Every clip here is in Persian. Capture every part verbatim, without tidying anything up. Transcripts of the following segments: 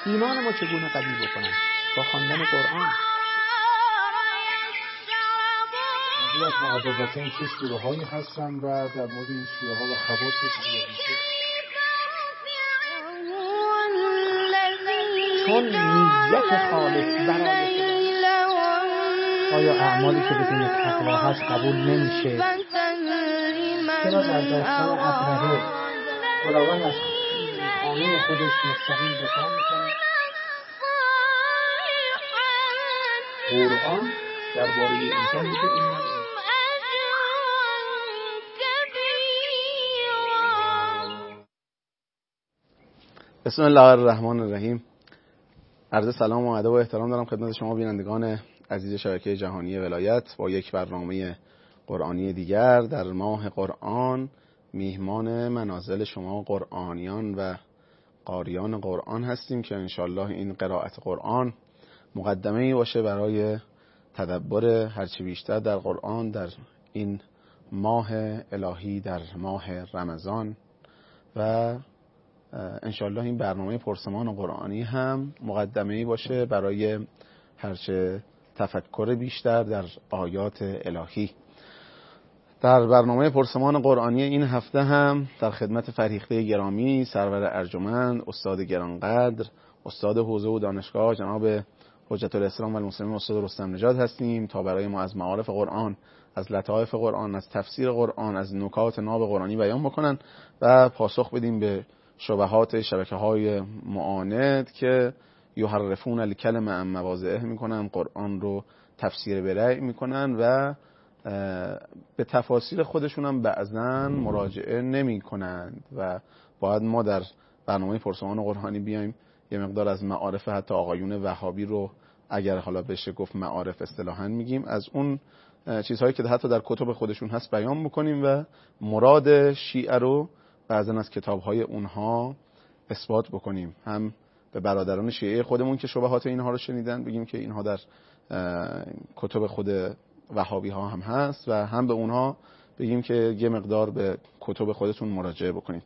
ایمان ما چگونه قوی بکنن؟ با خواندن قرآن. از معرضتین چه سوره هایی هستن و در مورد این سوره ها و خواص چون نیت خالص برای آیا اعمالی که بدون تقوا هست قبول نمیشه؟ چرا در داستان ابرهه خداوند از خانه خودش مستقیم دفاع میکنه؟ قرآن درباره انسان میگه این بسم الله الرحمن الرحیم. عرض سلام و ادب و احترام دارم خدمت شما بینندگان عزیز شبکه جهانی ولایت با یک برنامه قرآنی دیگر در ماه قرآن. میهمان منازل شما قرآنیان و قاریان قرآن هستیم که انشالله این قرائت قرآن مقدمه‌ای باشه برای تدبر هرچی بیشتر در قرآن در این ماه الهی، در ماه رمضان، و انشالله این برنامه پرسمان قرآنی هم مقدمه‌ای باشه برای هرچه تفکر بیشتر در آیات الهی. در برنامه پرسمان قرآنی این هفته هم در خدمت فرهیخته گرامی سرور ارجمند، استاد گرانقدر، استاد حوزه و دانشگاه جناب حجت الاسلام و المسلمین استاد رستم نژاد هستیم تا برای ما از معارف قرآن، از لطائف قرآن، از تفسیر قرآن، از نکات ناب قرآنی بیان بکنن و پاسخ بدیم به شبهات شبکه‌های معاند که یحرفون الکلم عن مواضعه میکنن، قرآن رو تفسیر برأی میکنن و به تفاسیر خودشون هم بعضن مراجعه نمی کنند و باید ما در برنامه پرسمان قرآنی بیایم یه مقدار از معارف حتی آقایون وهابی رو، اگر حالا بشه گفت معارف اصطلاحاً میگیم، از اون چیزهایی که حتی در کتب خودشون هست بیان بکنیم و مراد شیعه رو بعضن از کتابهای اونها اثبات بکنیم. هم به برادران شیعه خودمون که شبهات اینها رو شنیدن بگیم که اینها در کتب خود وهابی ها هم هست و هم به اونها بگیم که یه مقدار به کتب خودتون مراجعه بکنید.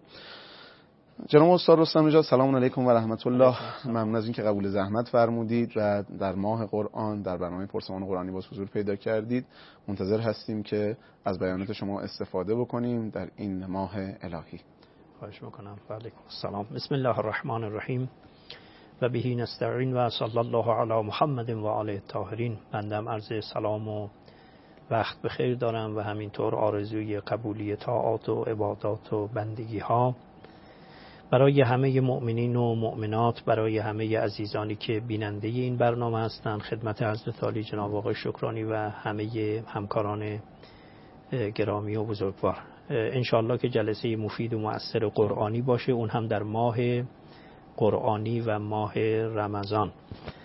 جناب استاد رستم نژاد سلام علیکم و رحمت الله. ممنون از اینکه قبول زحمت فرمودید و در ماه قرآن در برنامه پرسمان قرآنی باز حضور پیدا کردید. منتظر هستیم که از بیانات شما استفاده بکنیم در این ماه الهی. خواهش میکنم. و علیکم السلام. بسم الله الرحمن الرحیم و بهی نستعین و صلی الله علی محمد و آله الطاهرین. بندم عرض سلام و وقت بخیر دارم و همینطور آرزوی قبولی طاعات و عبادات و بندگی ها برای همه مؤمنین و مؤمنات، برای همه عزیزانی که بیننده این برنامه هستند، خدمت حضرت عالی جناب آقای شکرانی و همه همکاران گرامی و بزرگوار. انشالله که جلسه مفید و مؤثر قرآنی باشه، اون هم در ماه قرآنی و ماه رمضان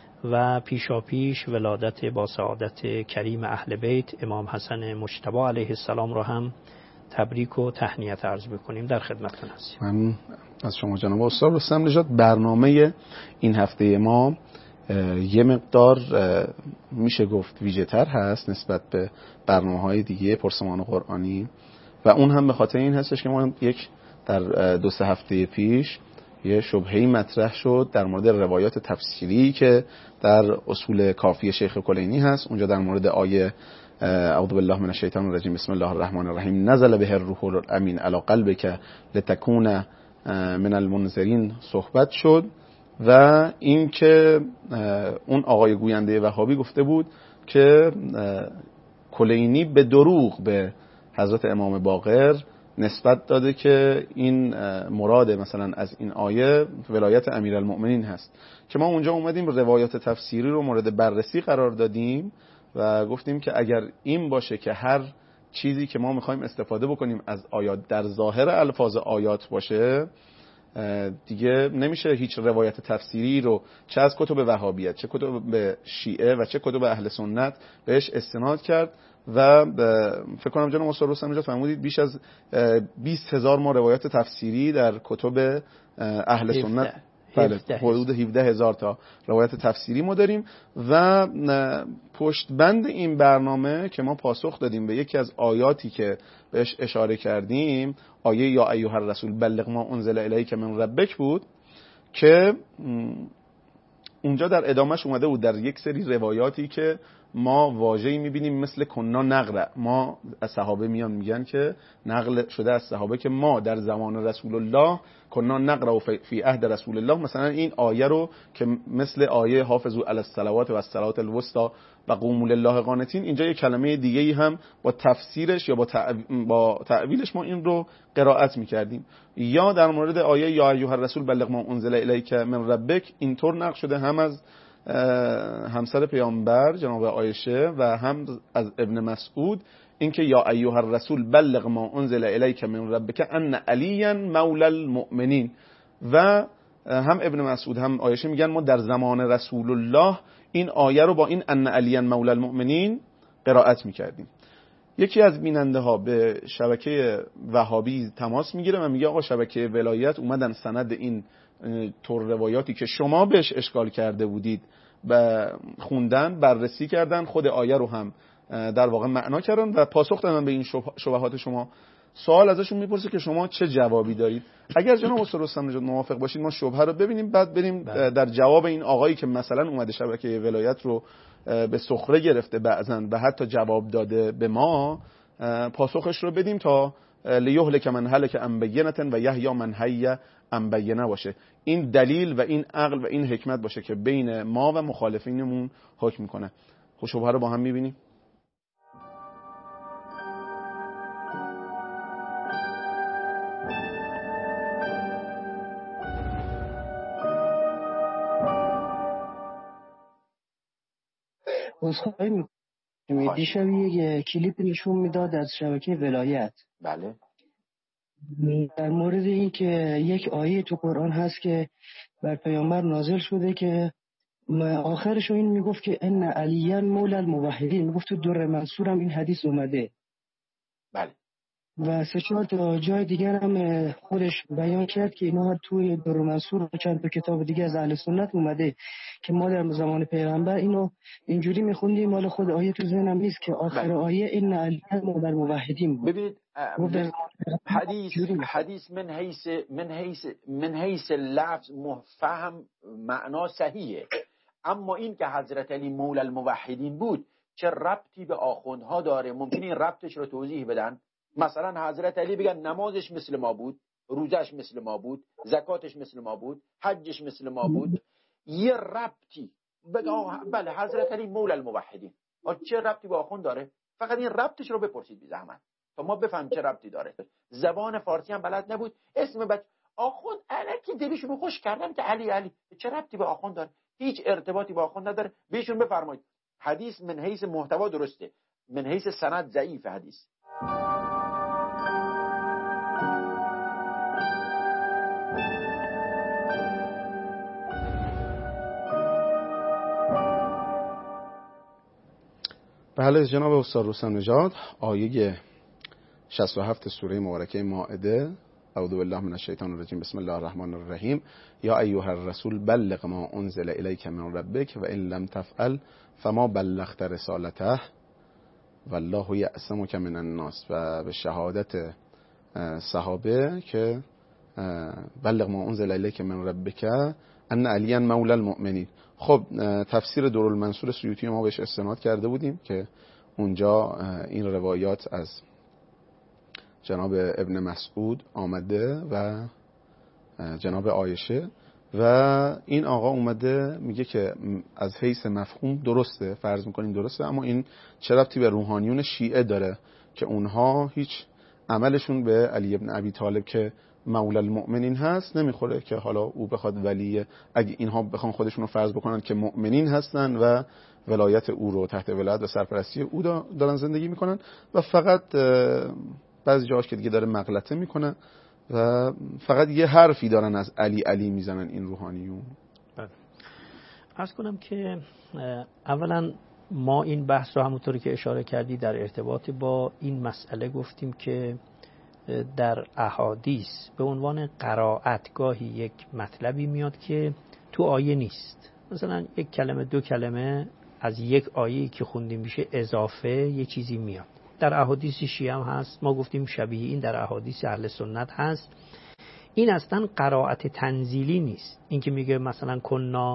و پیشا پیش ولادت با سعادت کریم اهل بیت امام حسن مجتبی علیه السلام رو هم تبریک و تهنیت عرض بکنیم. در خدمتتون هستیم. من از شما جناب استاد رستم نژاد. برنامه این هفته ما یه مقدار میشه گفت ویژه تر هست نسبت به برنامه‌های دیگه پرسمان قرآنی و اون هم به خاطر این هستش که ما یک در دو سه هفته پیش یه شبهه‌ای مطرح شد در مورد روایات تفسیری که در اصول کافی شیخ کلینی هست. اونجا در مورد آیه اعوذ بالله من الشیطان الرجیم بسم الله الرحمن الرحیم نزل به الروح الامین علی قلبک لتکون من المنذرین صحبت شد و این که اون آقای گوینده وهابی گفته بود که کلینی به دروغ به حضرت امام باقر نسبت داده که این مراد مثلا از این آیه ولایت امیرالمؤمنین هست، که ما اونجا اومدیم روایات تفسیری رو مورد بررسی قرار دادیم و گفتیم که اگر این باشه که هر چیزی که ما میخوایم استفاده بکنیم از آیات در ظاهر الفاظ آیات باشه، دیگه نمیشه هیچ روایت تفسیری رو چه از کتب وهابیت، چه کتب شیعه و چه کتب اهل سنت بهش استناد کرد و فکر کنم جناب استاد رستم نژاد فرمودید بیش از بیست هزار ما روایت تفسیری در کتب اهل سنت، بله حدود هفده هزار تا روایت تفسیری ما داریم و پشتبند این برنامه که ما پاسخ دادیم به یکی از آیاتی که بهش اشاره کردیم، آیه یا ایها الرسول بلغ ما انزل الیک من ربک بود، که اونجا در ادامهش اومده بود در یک سری روایاتی که ما واژه‌ای می‌بینیم مثل کنا نقرأ، ما از صحابه میان میگن که نقل شده از صحابه که ما در زمان رسول الله کنا نقرأ فی عهد رسول الله، مثلا این آیه رو که مثل آیه حافظوا علی الصلوات و الصلاة الوسطی و قوموا لله قانتین، اینجا یک کلمه دیگه‌ای هم با تفسیرش یا با با تعویلش ما این رو قرائت می‌کردیم. یا در مورد آیه یا ایها الرسول بلغ ما انزل الیک من ربک، اینطور نقل شده هم از همسر پیامبر جناب عایشه و هم از ابن مسعود، اینکه یا ایها الرسول بلغ ما انزل الیک من ربک ان علی مولا المؤمنین. و هم ابن مسعود هم عایشه میگن ما در زمان رسول الله این آیه رو با این ان علی مولا المؤمنین قرائت میکردیم. یکی از بیننده ها به شبکه وهابی تماس میگیره و میگه آقا شبکه ولایت اومدن سند این طور روایاتی که شما بهش اشکال کرده بودید و خوندن، بررسی کردن، خود آیه رو هم در واقع معنا کردن و پاسخ دادن به این شبهات شما. سوال ازشون میپرسه که شما چه جوابی دارید؟ اگر جناب استاد رستم نژاد موافق باشید ما شبهه رو ببینیم، بعد بریم در جواب این آقایی که مثلا اومده شبکه ولایت رو به سخره گرفته بعضن و حتی جواب داده به ما، پاسخش رو بدیم تا لیهلک من هلک عن بینة و یحیی من حی عن بینة باشه. این دلیل و این عقل و این حکمت باشه که بین ما و مخالفینمون حکم میکنه. خب شبهه رو با هم میبینیم. اصخایی میکنم دیشب یک کلیپ نشون میداد از شبکه ولایت. بله. در مورد این که یک آیه تو قرآن هست که بر پیامبر نازل شده که آخرش این میگفت که ان علیان مولی الموحدین، میگفت تو در منصور هم این حدیث اومده. بله. و سه چهار تا جای دیگر هم خودش بیان کرد که اینا توی در منصور و چند تا کتاب دیگه از اهل سنت اومده که ما در زمان پیغمبر اینو اینجوری میخوندیم، مال خود آیه تو ذهنم نیست که آخر آیه ان علیان مولی الموحدین. ببینید حدیث حدیث من حیث من حیث من حیث لفظ مفهم معنا صحیحه، اما این که حضرت علی مولی الموحدین بود چه ربطی به آخوندها داره؟ ممکنه این ربطش رو توضیح بدن؟ مثلا حضرت علی بگن نمازش مثل ما بود، روزش مثل ما بود، زکاتش مثل ما بود، حجش مثل ما بود. یه ربطی بگه بله حضرت علی مولی الموحدین، چه ربطی به آخوند داره؟ فقط این ربطش رو بپرسید بی زحمت تا ما بفهم چه ربطی داره. زبان فارسی هم بلد نبود، اسم بچه آخوند الکی دلشون رو خوش کردن که علی علی، چه ربطی به آخوند داره؟ هیچ ارتباطی با آخوند نداره. بهشون بفرمایید حدیث من حیث محتوا درسته، من حیث سند ضعیف حدیث. بله جناب استاد رستم نژاد، آیه شصت و هفت سوره مبارکه مائده، اعوذ بالله من الشیطان الرجیم، بسم الله الرحمن الرحیم، یا ایها الرسول بلغ ما انزل الیک من ربک و ان لم تفعل فما بلغت رسالته والله یعصمک من الناس. و به شهادت صحابه که بلغ ما انزل الیک من ربک ان علی مولی المؤمنین. خب تفسیر درالمنصور سیوطی ما بهش استناد کرده بودیم که اونجا این روایات از جناب ابن مسعود آمده و جناب عایشه و این آقا اومده میگه که از حیث مفهوم درسته، فرض میکنیم درسته، اما این چه ربطی به روحانیون شیعه داره که اونها هیچ عملشون به علی ابن ابی طالب که مولی المؤمنین هست نمیخوره که حالا او بخواد ولی، اگه اینها بخوان خودشون رو فرض بکنن که مؤمنین هستن و ولایت او رو تحت ولایت و سرپرستی او دارن زندگی میکنن و فقط بعضی جاهاش که دیگه داره مغلطه میکنه و فقط یه حرفی دارن از علی علی میزنن این روحانیون. بله. عرض کنم که اولا ما این بحث رو همونطوری که اشاره کردی در ارتباط با این مسئله گفتیم که در احادیث به عنوان قرائت گاهی یک مطلبی میاد که تو آیه نیست، مثلا یک کلمه دو کلمه از یک آیه که خوندیم میشه اضافه یه چیزی میاد. در احادیث شیعه هم هست، ما گفتیم شبیه این در احادیث اهل سنت هست. این اصلا قرائت تنزیلی نیست، این که میگه مثلا کنا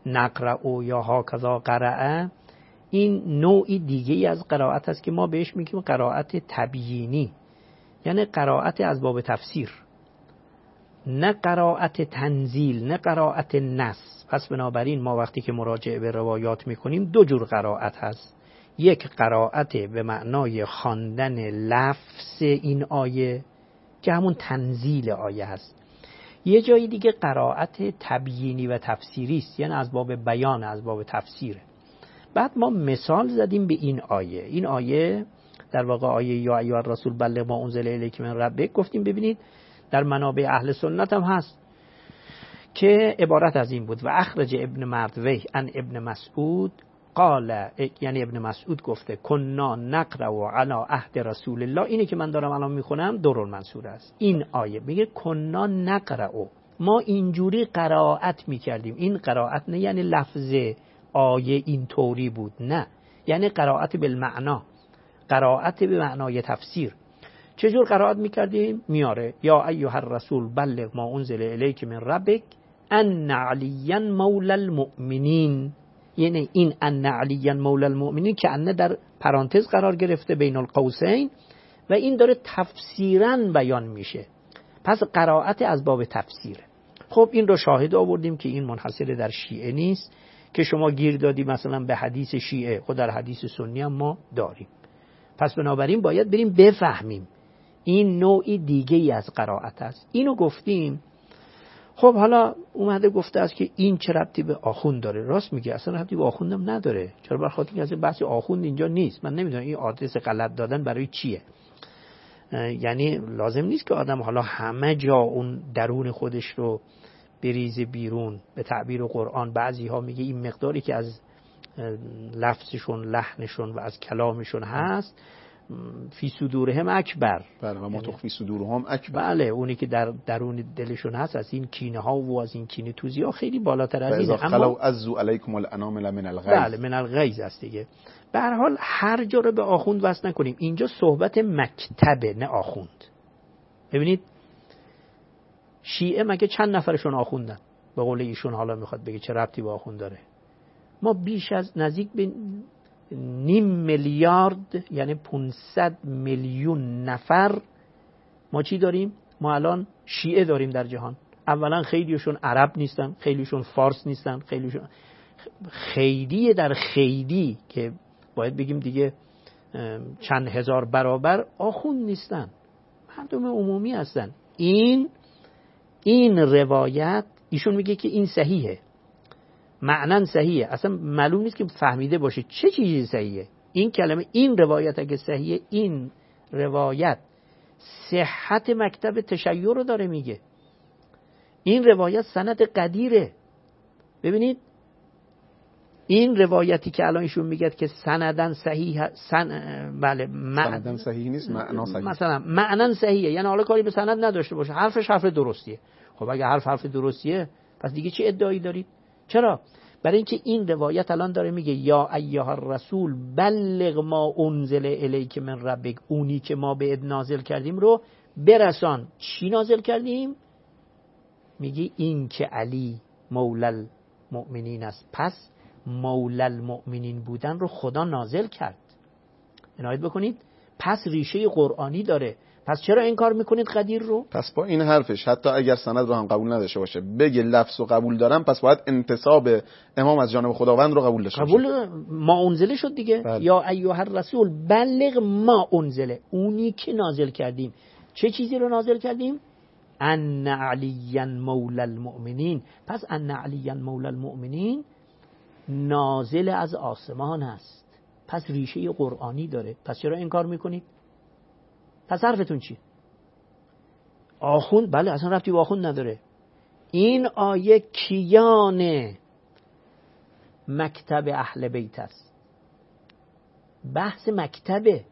نقرأ یا هاکذا قرأ، این نوعی دیگه از قرائت است که ما بهش میگیم قرائت تبیینی، یعنی قرائت از باب تفسیر، نه قرائت تنزیل، نه قرائت نص. پس بنابراین ما وقتی که مراجعه به روایات میکنیم دو جور قرائت هست. یک قرائت به معنای خواندن لفظ این آیه که همون تنزیل آیه هست. یه جای دیگه قرائت تبیینی و تفسیری است، یعنی از باب بیان، از باب تفسیره. بعد ما مثال زدیم به این آیه. این آیه در واقع آیه یا ایها الرسول بلغ ما انزل الیک من ربک، گفتیم ببینید در منابع اهل سنت هم هست که عبارت از این بود و اخرج ابن مردویه عن ابن مسعود قال، یعنی ابن مسعود گفته کنا نقرأ علی عهد رسول الله. اینی که من دارم الان میخونم درالمنصور است. این آیه میگه کنا نقرأ، ما اینجوری قرائت میکردیم. این قرائت نه یعنی لفظ آیه این طوری بود، نه، یعنی قرائت بالمعنا، قرائت به معنای تفسیر. چجور قرائت میکردیم؟ میاره یا ایها الرسول بلغ ما انزل الیک من ربک ان علی مولا المؤمنین. یعنی این ان علی مولا المؤمنین که ان در پرانتز قرار گرفته بین القوسین و این داره تفسیراً بیان میشه. پس قرائت از باب تفسیره. خب این رو شاهد آوردیم که این منحصر در شیعه نیست که شما گیر دادی مثلا به حدیث شیعه، خود در حدیث سنی هم ما داریم. پس بنابراین باید بریم بفهمیم این نوعی دیگه ای از قرائت است. اینو گفتیم. خب حالا اومده گفته است که این چه ربطی به آخوند داره؟ راست میگه، اصلا ربطی به آخوندم نداره. چرا؟ برخاطر اینکه اصلا بحث آخوند اینجا نیست. من نمیدونم این آدرس غلط دادن برای چیه. یعنی لازم نیست که آدم حالا همه جا اون درون خودش رو بریزه بیرون. به تعبیر قرآن بعضی ها میگه این مقداری که از لفظشون، لحنشون و از کلامشون هست فی صدورهم اکبر. بله و ما تخفی صدورهم اکبر. بله، اونی که در درون دلشون هست از این کینه ها و از این کینه توزی ها خیلی بالاتر از اینه. اما خلو عزو علیکم الانامل من الغیظ. بله من الغیظ است دیگه. به هر حال هر جا رو به آخوند وصل نکنیم. اینجا صحبت مکتبه نه آخوند. ببینید شیعه مگه چند نفرشون آخوندن؟ به قول ایشون حالا میخواد بگه چه ربطی به آخوند داره؟ ما بیش از نزدیک به نیم میلیارد یعنی پانصد میلیون نفر ما چی داریم؟ ما الان شیعه داریم در جهان. اولا خیلیشون عرب نیستن، خیلیشون فارس نیستن، خیلیشون خیلی در خیلی که باید بگیم دیگه چند هزار برابر آخوند نیستن، مردم عمومی هستن. این این روایت ایشون میگه که این صحیحه، معنن صحیحه، اصلا معلوم نیست که فهمیده باشه چه چیزی صحیحه. این کلمه این روایت اگه صحیحه، این روایت صحت مکتب تشیع رو داره میگه. این روایت سند قدیره. ببینید این روایتی که الان ایشون میگه که سندن صحیح سن... بله مع... سندن صحیح نیست، معنا صحیح. مثلا معنن صحیحه، یعنی حالا کاری به سند نداشته باشه، حرفش حرف درستیه. خب اگه حرف حرف درستیه پس دیگه چه ادعایی دارید؟ چرا؟ برای اینکه این روایت الان داره میگه یا ایها الرسول بلغ ما انزل الیک من ربک، اونی که ما به اد نازل کردیم رو برسان. چی نازل کردیم؟ میگه این که علی مولا المؤمنین است. پس مولا المؤمنین بودن رو خدا نازل کرد. عنایت بکنید. پس ریشه قرآنی داره. پس چرا این کار میکنید قدیر رو؟ پس با این حرفش حتی اگر سند رو هم قبول نداشته باشه بگه لفظ رو قبول دارم، پس باید انتساب امام از جانب خداوند رو قبول داشته باشه. قبول ما انزله شد دیگه. بله. یا ایها الرسول بلغ ما انزله، اونی که نازل کردیم. چه چیزی رو نازل کردیم؟ ان علی مولا المؤمنین. پس ان علی مولا المؤمنین نازل از آسمان است، پس ریشه قرآنی داره. پس چرا این کار میکنید؟ پس حرفتون چی؟ آخوند؟ بله اصلا ربطی به آخوند نداره. این آیه کیان مکتب اهل بیت است. بحث مکتبه،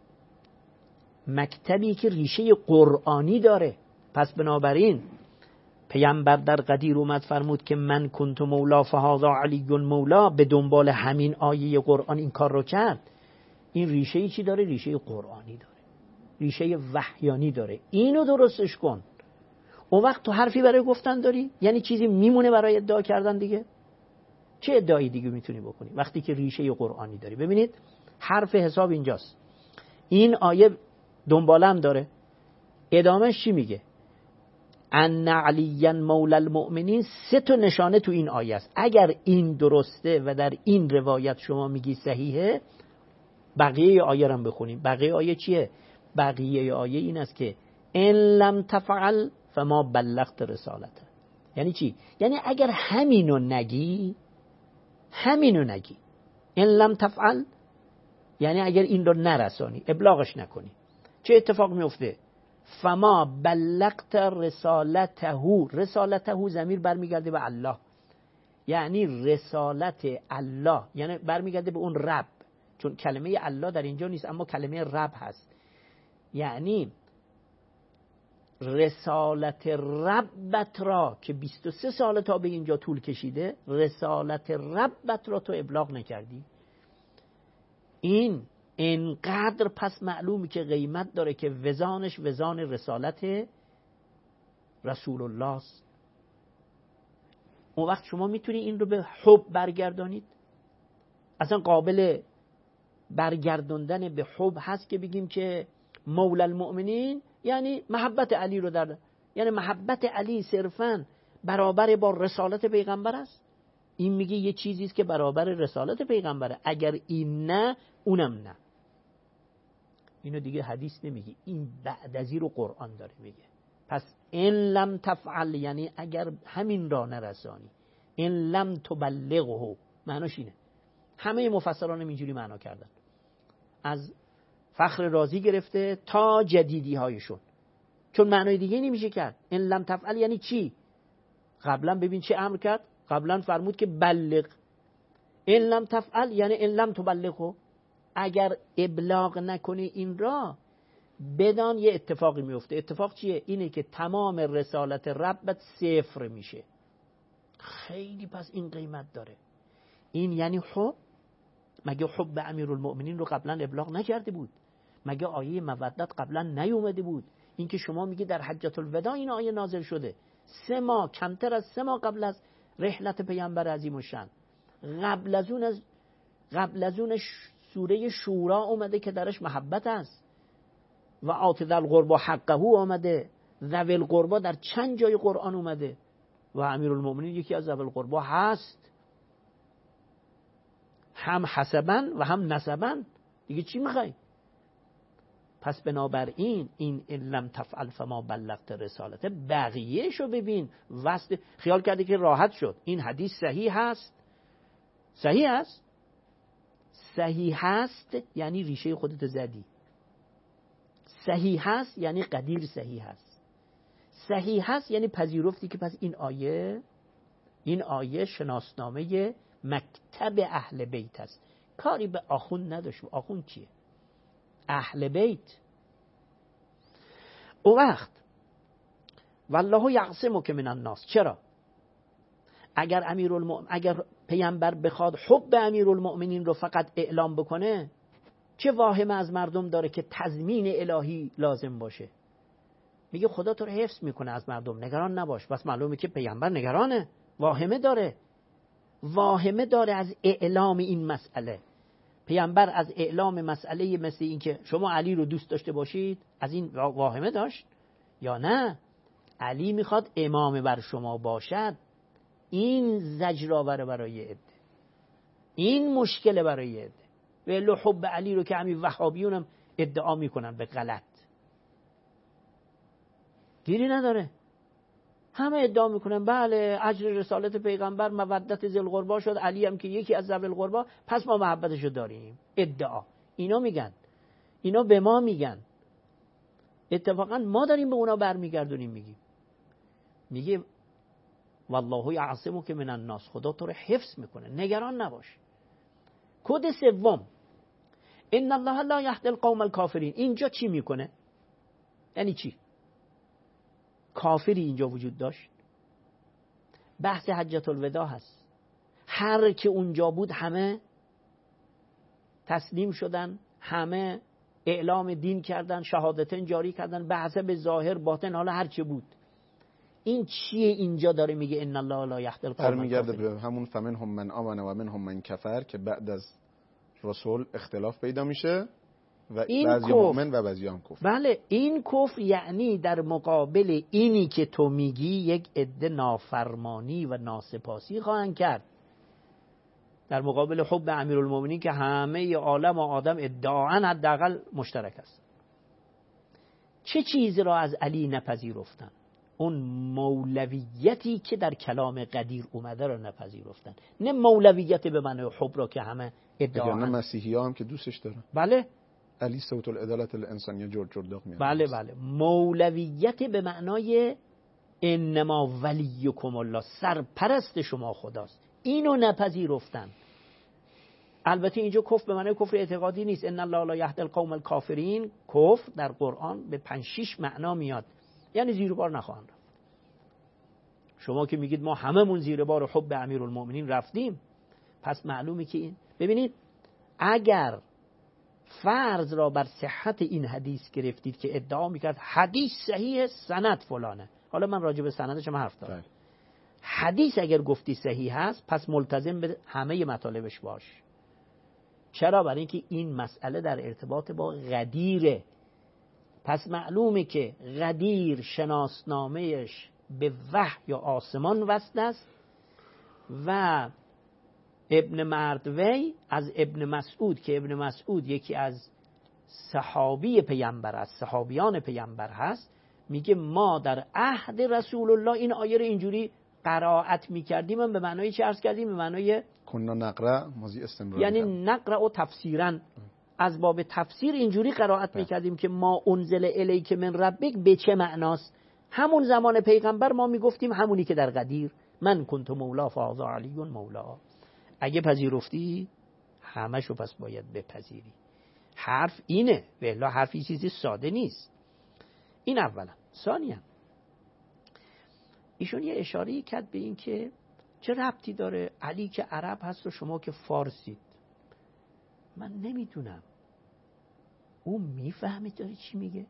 مکتبی که ریشه قرآنی داره. پس بنابراین پیامبر در قدیر اومد فرمود که من کنت مولا فهذا علی مولا، به دنبال همین آیه قرآن این کار رو کرد. این ریشه چی داره؟ ریشه قرآنی داره، ریشه وحیانی داره. اینو درستش کن. اون وقت تو حرفی برای گفتن داری؟ یعنی چیزی میمونه برای ادعا کردن دیگه؟ چه ادعای دیگه میتونی بکنی وقتی که ریشه قرآنی داری؟ ببینید حرف حساب اینجاست. این آیه دنبالم داره، ادامهش چی میگه؟ ان علی مولا المؤمنین. سه تا نشانه تو این آیه است. اگر این درسته و در این روایت شما میگی صحیحه، بقیه آیه رو هم بخونیم. بقیه آیه چیه؟ بقیه آیه این است که ان لم تفعل فما بلغت رسالته. یعنی چی؟ یعنی اگر همینو نگی، همینو نگی، ان لم تفعل یعنی اگر این رو نرسانی، ابلاغش نکنی، چه اتفاق میفته؟ فما بلغت رسالته. رسالته ضمیر برمیگرده به الله، یعنی رسالت الله، یعنی برمیگرده به اون رب، چون کلمه الله در اینجا نیست اما کلمه رب هست. یعنی رسالت ربت را که بیست و سه سال تا به اینجا طول کشیده، رسالت ربت را تو ابلاغ نکردی. این اینقدر پس معلومی که قیمت داره که وزانش وزان رسالت رسول الله است. اون وقت شما میتونی این رو به حب برگردانید؟ اصلا قابل برگرداندن به حب هست که بگیم که مولا المؤمنین یعنی محبت علی رو در، یعنی محبت علی صرفاً برابر با رسالت پیغمبر است؟ این میگه یه چیزی است که برابر رسالت پیغمبره. اگر این نه، اونم نه. اینو دیگه حدیث نمیگه، این بعد از این رو قرآن داره میگه. پس ان لم تفعل یعنی اگر همین را نرسانی، ان لم تبلغه معناش اینه. همه مفسران اینجوری معنا کردن، از فخر رازی گرفته تا جدیدی هایشون، چون معنای دیگه نمیشه کرد. ان لم تفعل یعنی چی؟ قبلا ببین چه امر کرد، قبلا فرمود که بلغ. ان لم تفعل یعنی ان لم تبلغه، اگر ابلاغ نکنی این را، بدان یه اتفاقی میفته. اتفاق چیه؟ اینه که تمام رسالت ربت صفر میشه. خیلی پس این قیمت داره. این یعنی حب. مگه حب امیرالمؤمنین رو قبلا ابلاغ نکرده بود؟ مگه آیه مودت قبلا نیومده بود؟ این که شما میگی در حجة الوداع این آیه نازل شده، سه ماه، کمتر از سه ماه قبل از رحلت پیامبر عظیم الشان. قبل از اون از قبل از اون سوره شورا اومده که درش محبت است. و آت ذی القربی حقه اومده. ذوی القربی در چند جای قرآن اومده و امیرالمؤمنین یکی از ذوی القربی هست، هم حسبا و هم نسبا. دیگه چی میخوای؟ پس بنابراین این ان لم تفعل فما بلغت رسالته، بقیه‌شو ببین. واسه خیال کردی که راحت شد. این حدیث صحیح هست، صحیح هست، صحیح هست یعنی ریشه خودت زدی. صحیح هست یعنی قدیر صحیح هست. صحیح هست یعنی پذیرفتی که پس این آیه این آیه شناسنامه مکتب اهل بیت است. کاری به آخوند نداشت. آخوند کیه؟ اهل بیت. او وقت والله یعصمک من الناس. چرا؟ اگر امیرالمؤمنین، اگر پیامبر بخواد حب امیرالمؤمنین رو فقط اعلام بکنه، چه واهمه از مردم داره که تضمین الهی لازم باشه؟ میگه خدا تو رو حفظ میکنه از مردم، نگران نباش. بس معلومه که پیامبر نگرانه، واهمه داره، واهمه داره از اعلام این مسئله. پیامبر از اعلام مسئله مثل این که شما علی رو دوست داشته باشید، از این واهمه داشت یا نه؟ علی میخواد امام بر شما باشد. این زجرآور برای عده، این مشکل برای عده. ولو حب علی رو که همین وهابیون هم ادعا میکنن به غلط، گیری نداره. همه ادعا میکنن بله اجر رسالت پیغمبر مودت ذی القربی شد، علی هم که یکی از ذوی القربی، پس ما محبتشو داریم. ادعا اینا میگن، اینا به ما میگن. اتفاقا ما داریم به اونا برمیگردونیم، میگیم میگه والله یعصمک من الناس، خدا تو رو حفظ میکنه، نگران نباش. کد سوم ان الله لا یهدی القوم الکافرین. اینجا چی میکنه؟ یعنی چی؟ کافری اینجا وجود داشت؟ بحث حجة الوداع هست. هر که اونجا بود همه تسلیم شدن، همه اعلام دین کردن، شهادتین جاری کردن به حسب ظاهر باطن، حالا هر چه بود. این چیه اینجا داره میگه ان الله لا یهدی القوم الکافرین؟ برمیگرده به همون فمنهم من آمن و منهم من کفر که بعد از رسول اختلاف پیدا میشه و بعضی مؤمن و بعضی هم کفر. بله این کفر یعنی در مقابل اینی که تو میگی یک عده نافرمانی و ناسپاسی خواهند کرد، در مقابل حب امیرالمومنین که همه عالم و آدم ادعاً حداقل مشترک است. چه چیزی را از علی نپذیرفتن؟ اون مولویتی که در کلام قدیر اومده را نپذیرفتن، نه مولویت به معنی حب را که همه ادعاً. نه مسیحی ها هم که دوستش دارن. بله علی صوت العدالت الانسانیه جورج جرداق میاد. بله بله مولویت به معنای انما ولیکم الله، سرپرست شما خداست، اینو نپذیرفتن. البته اینجا کفر به معنی کفر اعتقادی نیست. ان الله لا یهدی القوم الکافرین، کفر در قرآن به پنج شش معنا میاد، یعنی زیر بار نخواهند رفت. شما که میگید ما هممون زیر بار حب امیرالمومنین رفتیم، پس معلومه که این، ببینید اگر فرض را بر صحت این حدیث گرفتید که ادعا میکرد حدیث صحیح سند فلانه، حالا من راجع به سندش هم حرف دارم، حدیث اگر گفتی صحیح هست پس ملتزم به همه مطالبش باش. چرا؟ برای اینکه این مسئله در ارتباط با غدیره. پس معلومه که غدیر شناسنامهش به وحی یا آسمان وصل است و ابن مردوی از ابن مسعود که ابن مسعود یکی از صحابی پیامبر است، صحابیان پیامبر هست، میگه ما در عهد رسول الله این آیه رو اینجوری قرائت میکردیم. هم به معنای چی عرض کردیم؟ به معنای کنا نقرأ ماضی استمراری، یعنی نقرأ و تفسیرا، از باب تفسیر اینجوری قرائت میکردیم که ما انزل الیک من ربک به چه معناست. همون زمان پیغمبر ما میگفتیم همونی که در قدیر، من کنت مولا فاذا علی مولا. اگه پذیرفتی همشو پس باید بپذیری. حرف اینه، و الا حرفی چیزی ساده نیست. این اولا. ثانیا ایشون یه اشاره‌ای کرد به این که چه ربطی داره علی که عرب هست و شما که فارسید. من نمیدونم اون میفهمه داره چی میگه.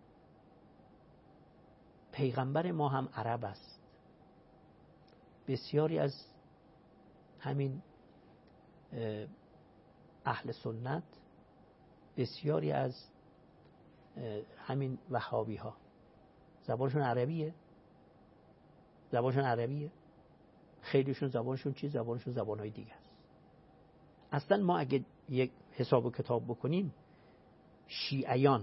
پیغمبر ما هم عرب است. بسیاری از همین اهل سنت، بسیاری از همین وهابی ها زبانشون عربیه، زبانشون عربیه، خیلیشون زبانشون چی؟ زبانشون زبانهای دیگه است. اصلا ما اگه یک حساب و کتاب بکنیم، شیعیان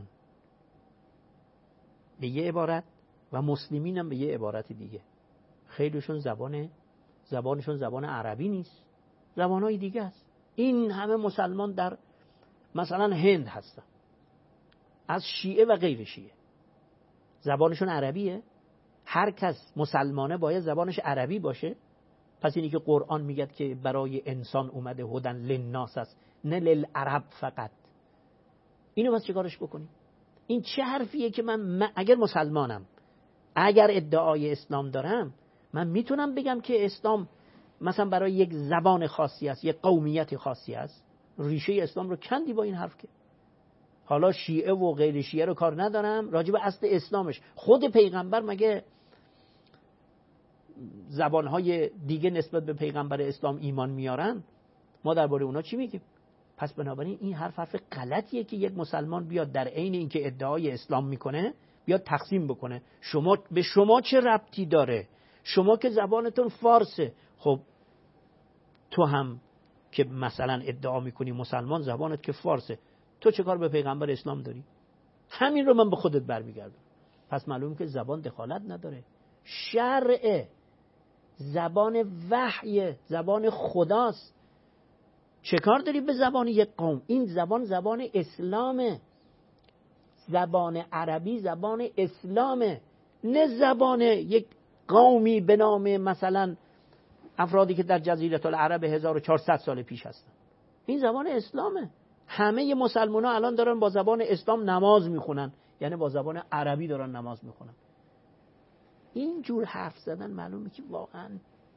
به یه عبارت و مسلمین هم به یه عبارت دیگه، خیلیشون زبان زبانشون زبان عربی نیست، زبانهای دیگه است. این همه مسلمان در مثلا هند هستن، از شیعه و غیر شیعه، زبانشون عربیه. هر کس مسلمانه باید زبانش عربی باشه. پس اینی که قرآن میگه که برای انسان اومده هدن للناس است، نه للعرب فقط، اینو بس چیکارش بکنیم؟ این چه حرفیه که من, من اگر مسلمانم، اگر ادعای اسلام دارم، من میتونم بگم که اسلام مثلا برای یک زبان خاصی است، یک قومیت خاصی است. ریشه اسلام رو کندی با این حرف که حالا شیعه و غیر شیعه رو کار ندارم، راجع به اصل اسلامش. خود پیغمبر مگه زبانهای دیگه نسبت به پیغمبر اسلام ایمان میارن؟ ما درباره اونا چی میگیم؟ پس بنابراین این حرف حرف غلطیه که یک مسلمان بیاد در عین اینکه ادعای اسلام میکنه بیاد تقسیم بکنه. شما به شما چه ربطی داره؟ شما که زبانتون فارسه. خب تو هم که مثلا ادعا میکنی مسلمان، زبانت که فارسه، تو چه کار به پیغمبر اسلام داری؟ همین رو من به خودت برمیگردم. پس معلومه که زبان دخالت نداره. شرع، زبان وحی، زبان خداست. چه کار داری به زبان یک قوم؟ این زبان زبان اسلامه، زبان عربی زبان اسلامه، نه زبان یک قومی به نام مثلا افرادی که در جزیره العرب هزار و چهارصد سال پیش هستن. این زبان اسلامه. همه مسلمان ها الان دارن با زبان اسلام نماز میخونن، یعنی با زبان عربی دارن نماز میخونن. این جور حرف زدن معلومه که واقعا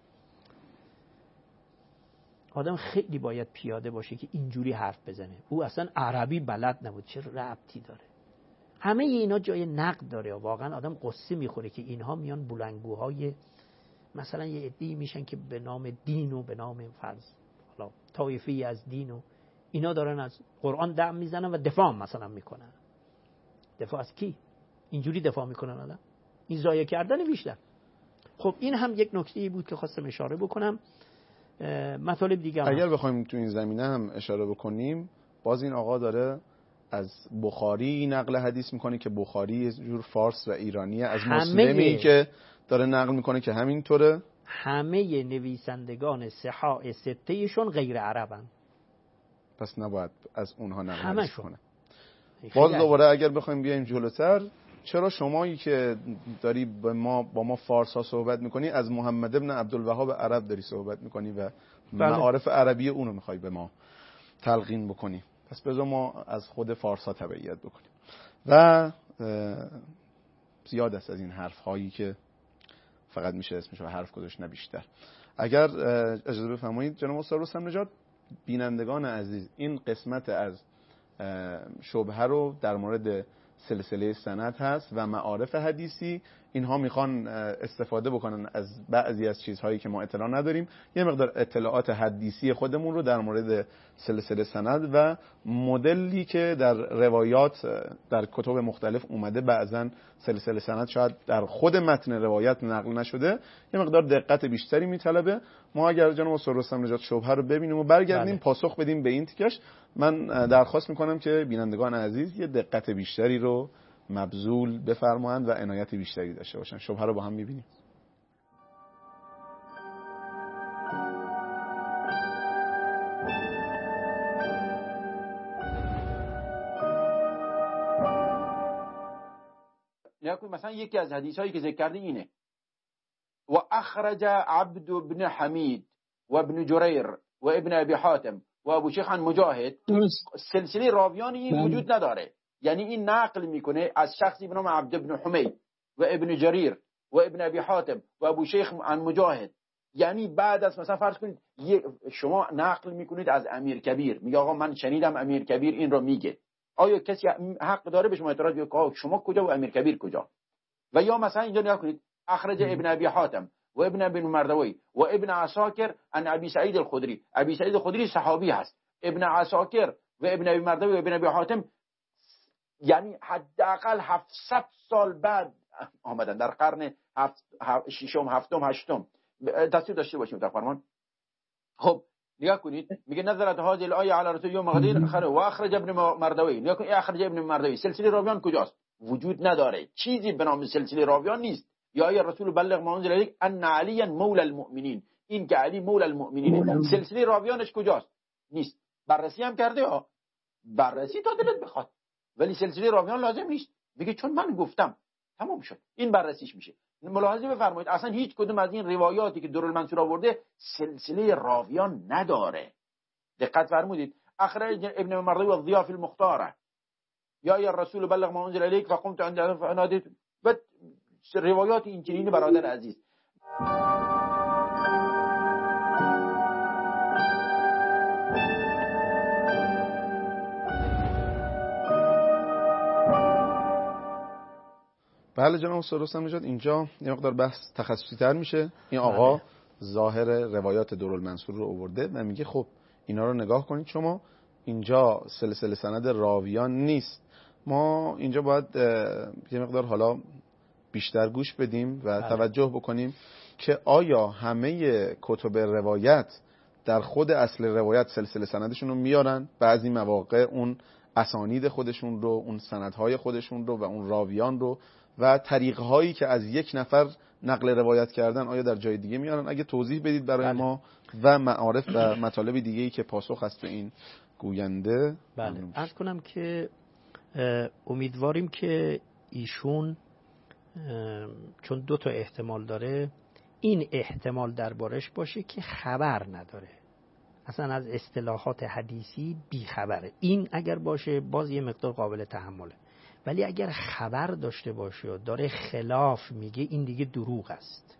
آدم خیلی باید پیاده باشه که اینجوری حرف بزنه. او اصلا عربی بلد نبود، چه ربطی داره؟ همه اینا جای نقد داره. واقعا آدم قصه میخوره که اینها میان بلندگوهای مثلا یه عده‌ای میشن که به نام دین و به نام فرض حالا طایفه‌ای از دین و اینا دارن از قرآن دم میزنن و دفاع مثلا میکنن. دفاع از کی؟ اینجوری دفاع میکنن آدم؟ این ضایع کردن بیشتر. خب این هم یک نکته‌ای بود که خواستم اشاره بکنم. مطالب دیگه هم اگر هست. بخوایم تو این زمینه هم اشاره بکنیم، باز این آقا داره از بخاری نقل حدیث میکنه که بخاری یه جور فارس و ایرانیه، از مسلمی که داره نقل میکنه که همینطوره. همه نویسندگان صحاح ستهشون غیر عربن، پس نباید از اونها نقل حدیث کنه. باز دوباره اگر بخوایم بیایم جلوتر، چرا شمایی که داری با ما با ما فارس ها صحبت میکنی از محمد ابن عبدالوهاب عرب داری صحبت میکنی و بله. معارف عربی اونو میخوای به ما تلقین بکنی؟ پس بذار ما از خود فارس ها تبعیت بکنیم. و زیاد است از این حرف هایی که فقط میشه اسمش رو حرف گذاشت، نه بیشتر. اگر اجازه بفرمایید جناب استاد رستم نژاد، بینندگان عزیز، این قسمت از شبهه رو در مورد سلسله سند هست و معارف حدیثی، اینها میخوان استفاده بکنن از بعضی از چیزهایی که ما اطلاع نداریم، یه مقدار اطلاعات حدیثی خودمون رو در مورد سلسله سند و مدلی که در روایات در کتب مختلف اومده، بعضن سلسله سند شاید در خود متن روایت نقل نشده، یه مقدار دقت بیشتری میطلبه. ما اگر جناب استاد رستم نژاد شبهه رو ببینیم و برگردیم بله. پاسخ بدیم به این تیکش، من درخواست میکنم که بینندگان عزیز یه دقت بیشتری رو مبذول بفرمایند و عنایت بیشتری داشته باشن. شبهه رو با هم میبینیم. مثلا یکی از حدیث هایی که ذکر کردی اینه: و اخرج عبد بن حمید و ابن جریر و ابن ابی حاتم و ابو شیخ عن مجاهد. سلسله راویان این وجود نداره، یعنی این نقل میکنه از شخصی به نام عبد بن حمید و ابن جریر و ابن ابی حاتم و ابو شیخ عن مجاهد. یعنی بعد از مثلا فرض کنید شما نقل میکنید از امیر کبیر، میگه آقا من شنیدم امیر کبیر این رو میگه. آیا کسی حق داره به شما اعتراض کنه شما کجا و امیر کبیر کجا؟ و یا مثلا اینجا نگاه کنید: اخرج ابن ابی حاتم و ابن ابن مردوی و ابن عساکر عن ابی سعید الخدری. ابی سعید الخدری صحابی هست. ابن عساکر و ابن ابی مردوی و ابن ابی حاتم یعنی حداقل هفتصد سال بعد آمدن، در قرن هفت ششم هفتم هشتم. تصویر داشته باشیم در فرمان. خب نگاه کنید، میگه نظرت هذه الايه على رسول یوم غدیر خره و اخرج ابن مردوی. نگاه کنید اخرج ابن مردوی، سلسله راویان کجاست؟ وجود نداره، چیزی به نام سلسله راویان نیست. یا ای رسول بلغ ما انزل الیک ان علی مولا المؤمنین، این که علی مولا المؤمنین، سلسله راویانش کجاست؟ نیست. بررسی هم کرده ها، بررسی تا دلت بخواد، ولی سلسله راویان لازم نیست. میگه چون من گفتم تمام شد، این بررسیش میشه. ملاحظه بفرمایید اصلا هیچ کدوم از این روایاتی که درالمنصور آورده سلسله راویان نداره. دقت فرمودید. اخرج ابن مردوی و ضیاف المختاره یا ای رسول بلغ ما انزل الیک فقمت عند فنادیت. و روایات اینچنینی برادر عزیز. بله جناب استاد رستم نژاد، اینجا یه مقدار بحث تخصصی تر میشه. این آقا بله. ظاهر روایات درالمنصور رو آورده و میگه خب اینا رو نگاه کنید شما، اینجا سلسله سند راویان نیست. ما اینجا باید یه مقدار حالا بیشتر گوش بدیم و بله. توجه بکنیم که آیا همه کتب روایت در خود اصل روایت سلسله سندشون رو میارن؟ بعضی مواقع اون اسانید خودشون رو، اون سندهای خودشون رو و اون راویان رو و طریقهایی که از یک نفر نقل روایت کردن آیا در جای دیگه میارن؟ اگه توضیح بدید برای بله. ما و معارف و مطالب دیگه‌ای که پاسخ هست به این گوینده. بله عرض کنم که امیدواریم که ایشون چون دو تا احتمال داره، این احتمال دربارش باشه که خبر نداره، اصلا از اصطلاحات حدیثی بی خبره. این اگر باشه باز یه مقدار قابل تحمله، ولی اگر خبر داشته باشه و داره خلاف میگه این دیگه دروغ است.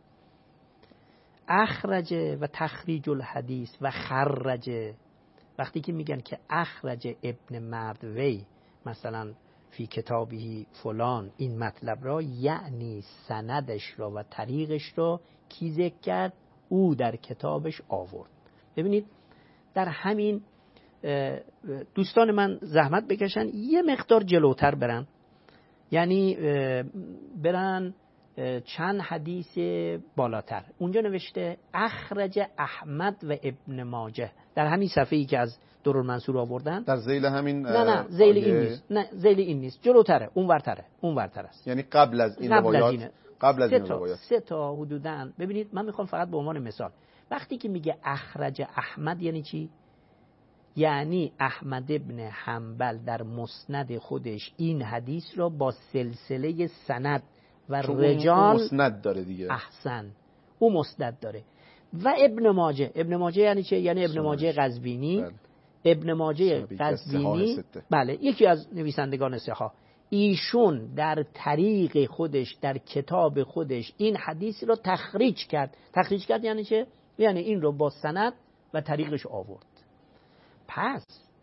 اخرج و تخریج الحدیث و خرج، وقتی که میگن که اخرج ابن مردوی مثلا فی کتابی فلان این مطلب را، یعنی سندش را و طریقش را کی ذکر کرد؟ او در کتابش آورد. ببینید در همین دوستان من زحمت بکشن یه مقدار جلوتر برن، یعنی برن چند حدیث بالاتر. اونجا نوشته اخرج احمد و ابن ماجه، در همین صفحه‌ای که از درالمنصور آوردن. در ذیل همین نه نه ذیل این نیست، نه ذیل این نیست، جلوتره، اونورتره، اونورتر است. یعنی قبل از این قبل روایات، از قبل از این تا روایات سه تا حدوداً. ببینید من میخوام فقط به عنوان مثال، وقتی که میگه اخرج احمد یعنی چی؟ یعنی احمد ابن حنبل در مسند خودش این حدیث را با سلسله سند و رجال مسند داره دیگه. احسن، او مسند داره. و ابن ماجه، ابن ماجه یعنی چه؟ یعنی ابن ماجه قزوینی. بله. ابن ماجه قزوینی بله یکی از نویسندگان صحاح، ایشون در طریق خودش در کتاب خودش این حدیث رو تخریج کرد. تخریج کرد یعنی چه؟ یعنی این رو با سند و طریقش آورد. پس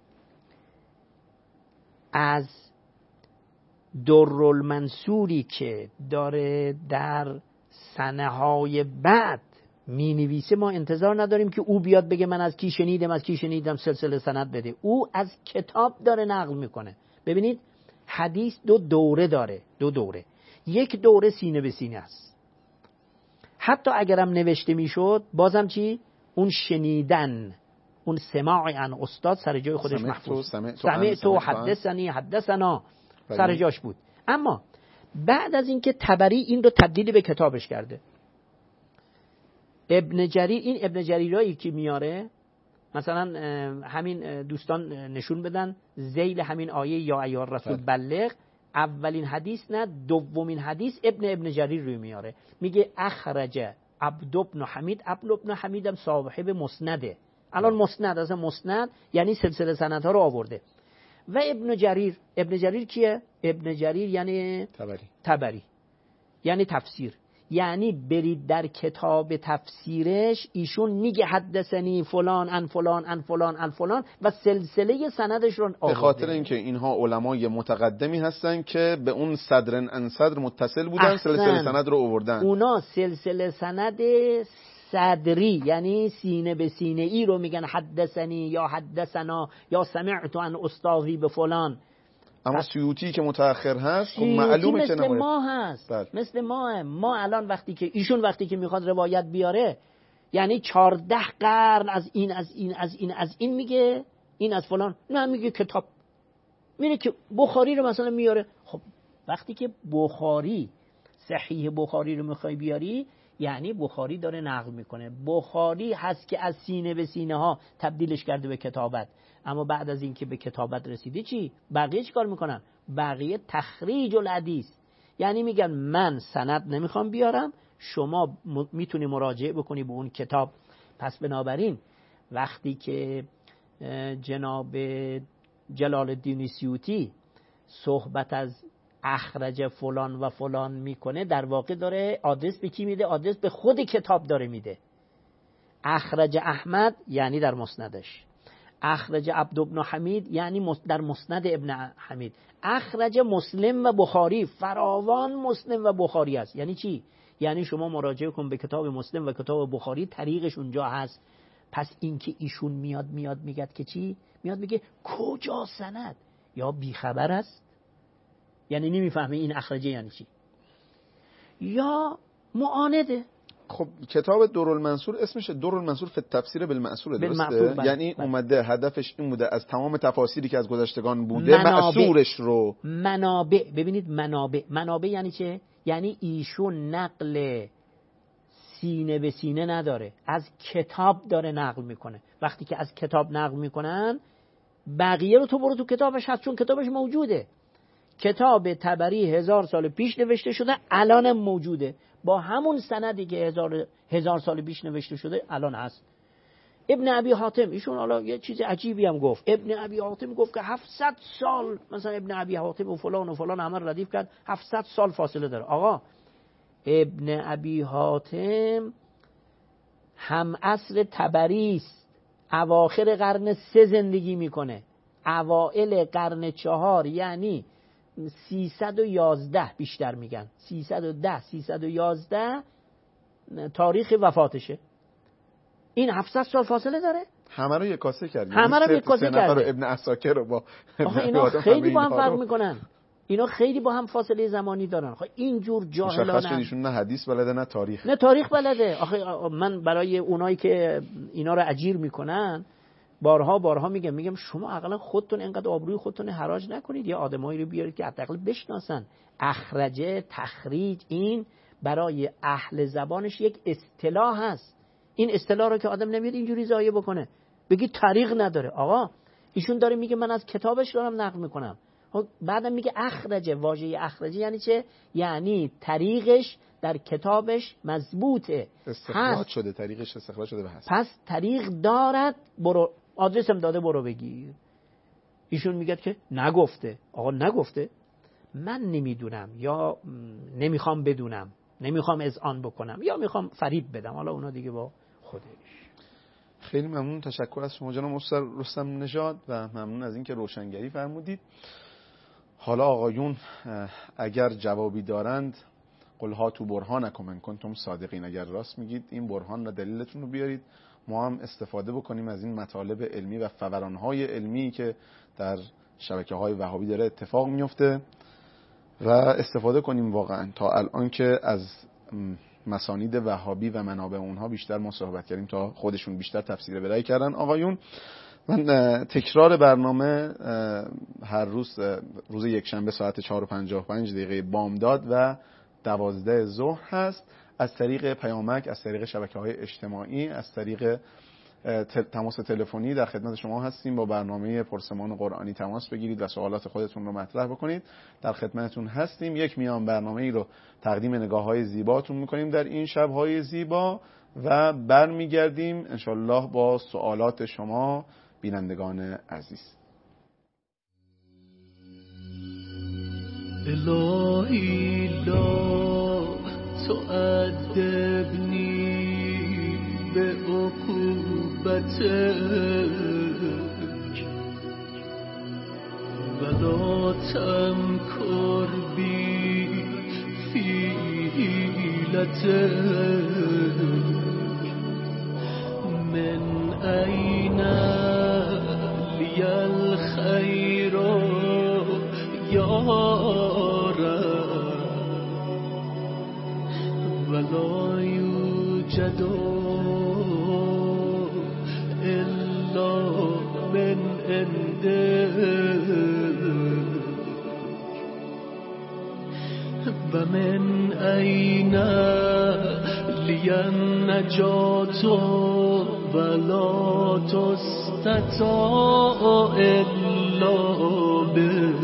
از درالمنصوری که داره در سنه‌های بعد می نویسه ما انتظار نداریم که او بیاد بگه من از کی شنیدم از کی شنیدم سلسله سند بده. او از کتاب داره نقل میکنه. ببینید حدیث دو دوره داره، دو دوره. یک دوره سینه به سینه است، حتی اگرم نوشته میشد بازم چی؟ اون شنیدن، اون سماع عن استاد سر جای خودش محفوظ. سمعت و حدثنی حدثنا سر جاش بود. اما بعد از اینکه طبری این رو تبدیل به کتابش کرده، ابن جریر، این ابن جریرایی که میاره مثلا همین دوستان نشون بدن ذیل همین آیه یا ایها الرسول بلغ، اولین حدیث نه دومین حدیث ابن ابن جریر رو میاره، میگه اخرج عبد بن حمید. عبد بن حمید هم صاحب مسنده. الان مسند از مسند یعنی سلسله سندها رو آورده. و ابن جریر، ابن جریر کیه؟ ابن جریر یعنی طبری. طبری یعنی تفسیر. یعنی برید در کتاب تفسیرش ایشون میگه حدثنی فلان ان فلان ان فلان ان فلان و سلسله سندش رو آورده. به خاطر اینکه اینها علمای متقدمی هستن که به اون صدرن ان صدر متصل بودن، سلسله سند رو آوردن. اونا سلسله سند صدری یعنی سینه به سینه ای رو میگن حدثنی یا حدثنا یا سمعت عن استاذی به فلان. اما سیوطی که متأخر هست خب معلومه که مثل ما هست. بل. مثل ما ما الان وقتی که ایشون وقتی که میخواد روایت بیاره یعنی چهارده قرن از این از این از این از این میگه، این از فلان، نه میگه کتاب. میره که بخاری رو مثلا میاره. خب وقتی که بخاری صحیح بخاری رو میخوای بیاری یعنی بخاری داره نقل میکنه. بخاری هست که از سینه به سینه ها تبدیلش کرده به کتابت. اما بعد از اینکه به کتابت رسیده چی؟ بقیه چی کار میکنن؟ بقیه تخریج الحدیث، یعنی میگن من سند نمیخوام بیارم، شما میتونی مراجعه بکنی به اون کتاب. پس بنابراین وقتی که جناب جلال الدین سیوطی صحبت از اخرج فلان و فلان میکنه، در واقع داره آدرس به کی میده؟ آدرس به خود کتاب داره میده. اخرج احمد یعنی در مسندش، اخرج عبد بن حمید یعنی در مسند ابن حمید، اخرج مسلم و بخاری، فراوان مسلم و بخاری است. یعنی چی؟ یعنی شما مراجعه کن به کتاب مسلم و کتاب بخاری، طریقش اونجا هست. پس این که ایشون میاد میاد میگه که چی؟ میاد میگه کجا سند؟ یا بیخبر است، یعنی نمیفهمه این اخرجه یعنی چی، یا معانده. خب کتاب درالمنصور اسمش درالمنصور فی التفسیر بالمأثور، درسته؟ یعنی بل. اومده هدفش این بوده از تمام تفاسیری که از گذشتگان بوده مأثورش رو منابع. ببینید منابع، منابع یعنی چه؟ یعنی ایشون نقل سینه به سینه نداره، از کتاب داره نقل میکنه. وقتی که از کتاب نقل میکنن بقیه رو تو برو تو کتابش هست، چون کتابش موجوده. کتاب طبری هزار سال پیش نوشته شده، الان موجوده با همون سندی که هزار, هزار سال پیش نوشته شده الان هست. ابن ابی حاتم ایشون حالا یه چیز عجیبی هم گفت. ابن ابی حاتم گفت که هفتصد سال مثلا ابن ابی حاتم و فلان و فلان همه ردیف کرد، هفتصد سال فاصله داره. آقا ابن ابی حاتم هم عصر طبری است، اواخر قرن سه زندگی میکنه، اوائل قرن چهار، یعنی سیصد و یازده بیشتر میگن، سیصد و ده سیصد و یازده تاریخ وفاتشه. این هفتصد سال فاصله داره. همه رو یک کاسه کرد. همه رو یک کاسه کرده. ابن عساکر رو با آخه اینا خیلی با هم فرق میکنن. اینا خیلی با هم فاصله زمانی دارن. آخه اینجور جاهلانه مشخص شد ایشون نه حدیث بلده نه تاریخ. نه تاریخ بلده. آخه من برای اونایی که اینا رو اجیر میکنن بارها بارها میگم میگم شما عقلا خودتون اینقدر آبروی خودتون حراج نکنید، یا آدمایی رو بیارید که حداقل بشناسن. اخرجه، تخریج، این برای اهل زبانش یک اصطلاح هست. این اصطلاح رو که آدم نمیاد اینجوری ضایع بکنه بگی طریق نداره. آقا ایشون داره میگه من از کتابش دارم نقل میکنم، بعدم میگه اخرجه. واژه اخرجه یعنی چه؟ یعنی طریقش در کتابش مضبوطه، استخراج شده، طریقش استخراج شده به هست. پس طریق دارد، برو آدرسم داده برو بگیر. ایشون میگه که نگفته. آقا نگفته، من نمیدونم یا نمیخوام بدونم، نمیخوام اذعان بکنم یا میخوام فریب بدم، حالا اونا دیگه با خودش. خیلی ممنون، تشکر از شما جناب استاد رستم نژاد و ممنون از اینکه روشنگری فرمودید. حالا آقایون اگر جوابی دارند قل هاتوا برهانکم ان کنتم صادقین، اگر راست میگید این برهان و دلیلتون رو بیارید، ما هم استفاده بکنیم از این مطالب علمی و فورانهای علمی که در شبکه‌های وهابی داره اتفاق میفته و استفاده کنیم واقعا. تا الان که از مسانید وهابی و منابع اونها بیشتر ما صحبت کردیم تا خودشون بیشتر تفسیر برای کردن. آقایون من تکرار برنامه هر روز روز یک شنبه ساعت چهار و پنجاه و پنج دقیقه بامداد و دوازده ظهر هست، از طریق پیامک، از طریق شبکه‌های اجتماعی، از طریق تماس تلفنی در خدمت شما هستیم. با برنامه پرسمان قرآنی تماس بگیرید و سوالات خودتون رو مطرح بکنید، در خدمتتون هستیم. یک میان برنامه ای رو تقدیم نگاه‌های زیباتون می‌کنیم در این شب‌های زیبا و برمیگردیم انشالله با سوالات شما بینندگان عزیز. الهی لا تؤدبنی به عقوبتک ولا تمکر بی فی حیلتک من این لی الخیر یا رب ولا یوجد الا من عندک و من این لی النجات ولا تستطاع الا بک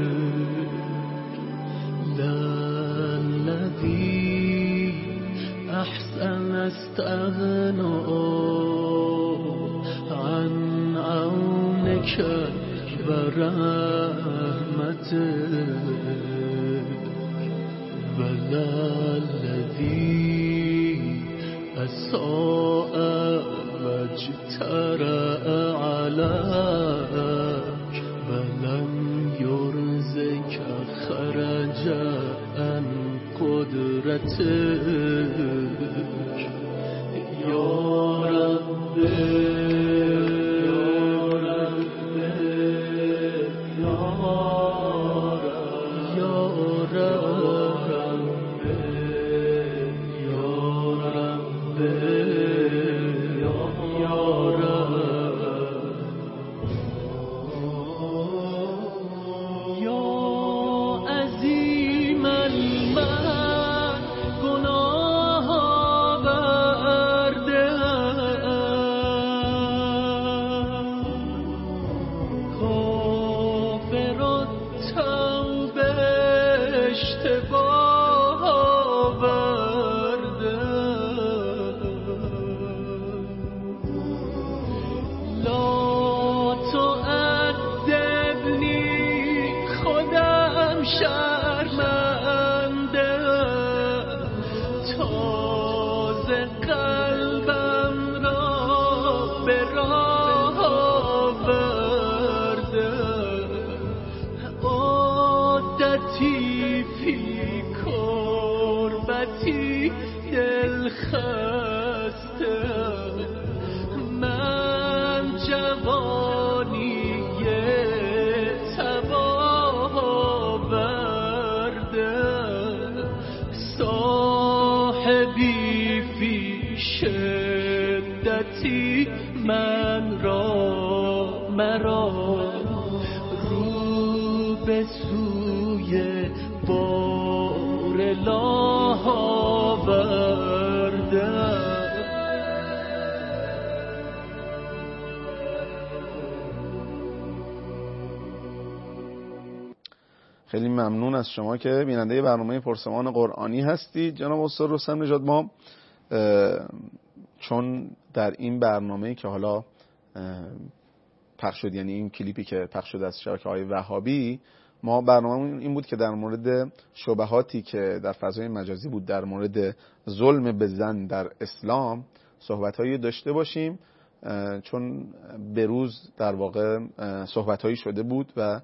الذی احسن استغنا عن عونک و رحمتک والذی اساء واجترأ علیک ولم یرزق خرجا عن قدرتک یا رب لطیفی کربتی دل خسته من جوانی تباه آورده صاحبی فی شدتی من را مرا رو به سوی بار الله آورده. خیلی ممنون از شما که بیننده برنامه پرسمان قرآنی هستید جناب استاد رستم نژاد. ما چون در این برنامه‌ای که حالا پخش شد، یعنی این کلیپی که پخش شد از شبکه‌های وهابی، ما برنامه‌مون این بود که در مورد شبهاتی که در فضای مجازی بود در مورد ظلم به زن در اسلام صحبت‌هایی داشته باشیم، چون به روز در واقع صحبت‌هایی شده بود و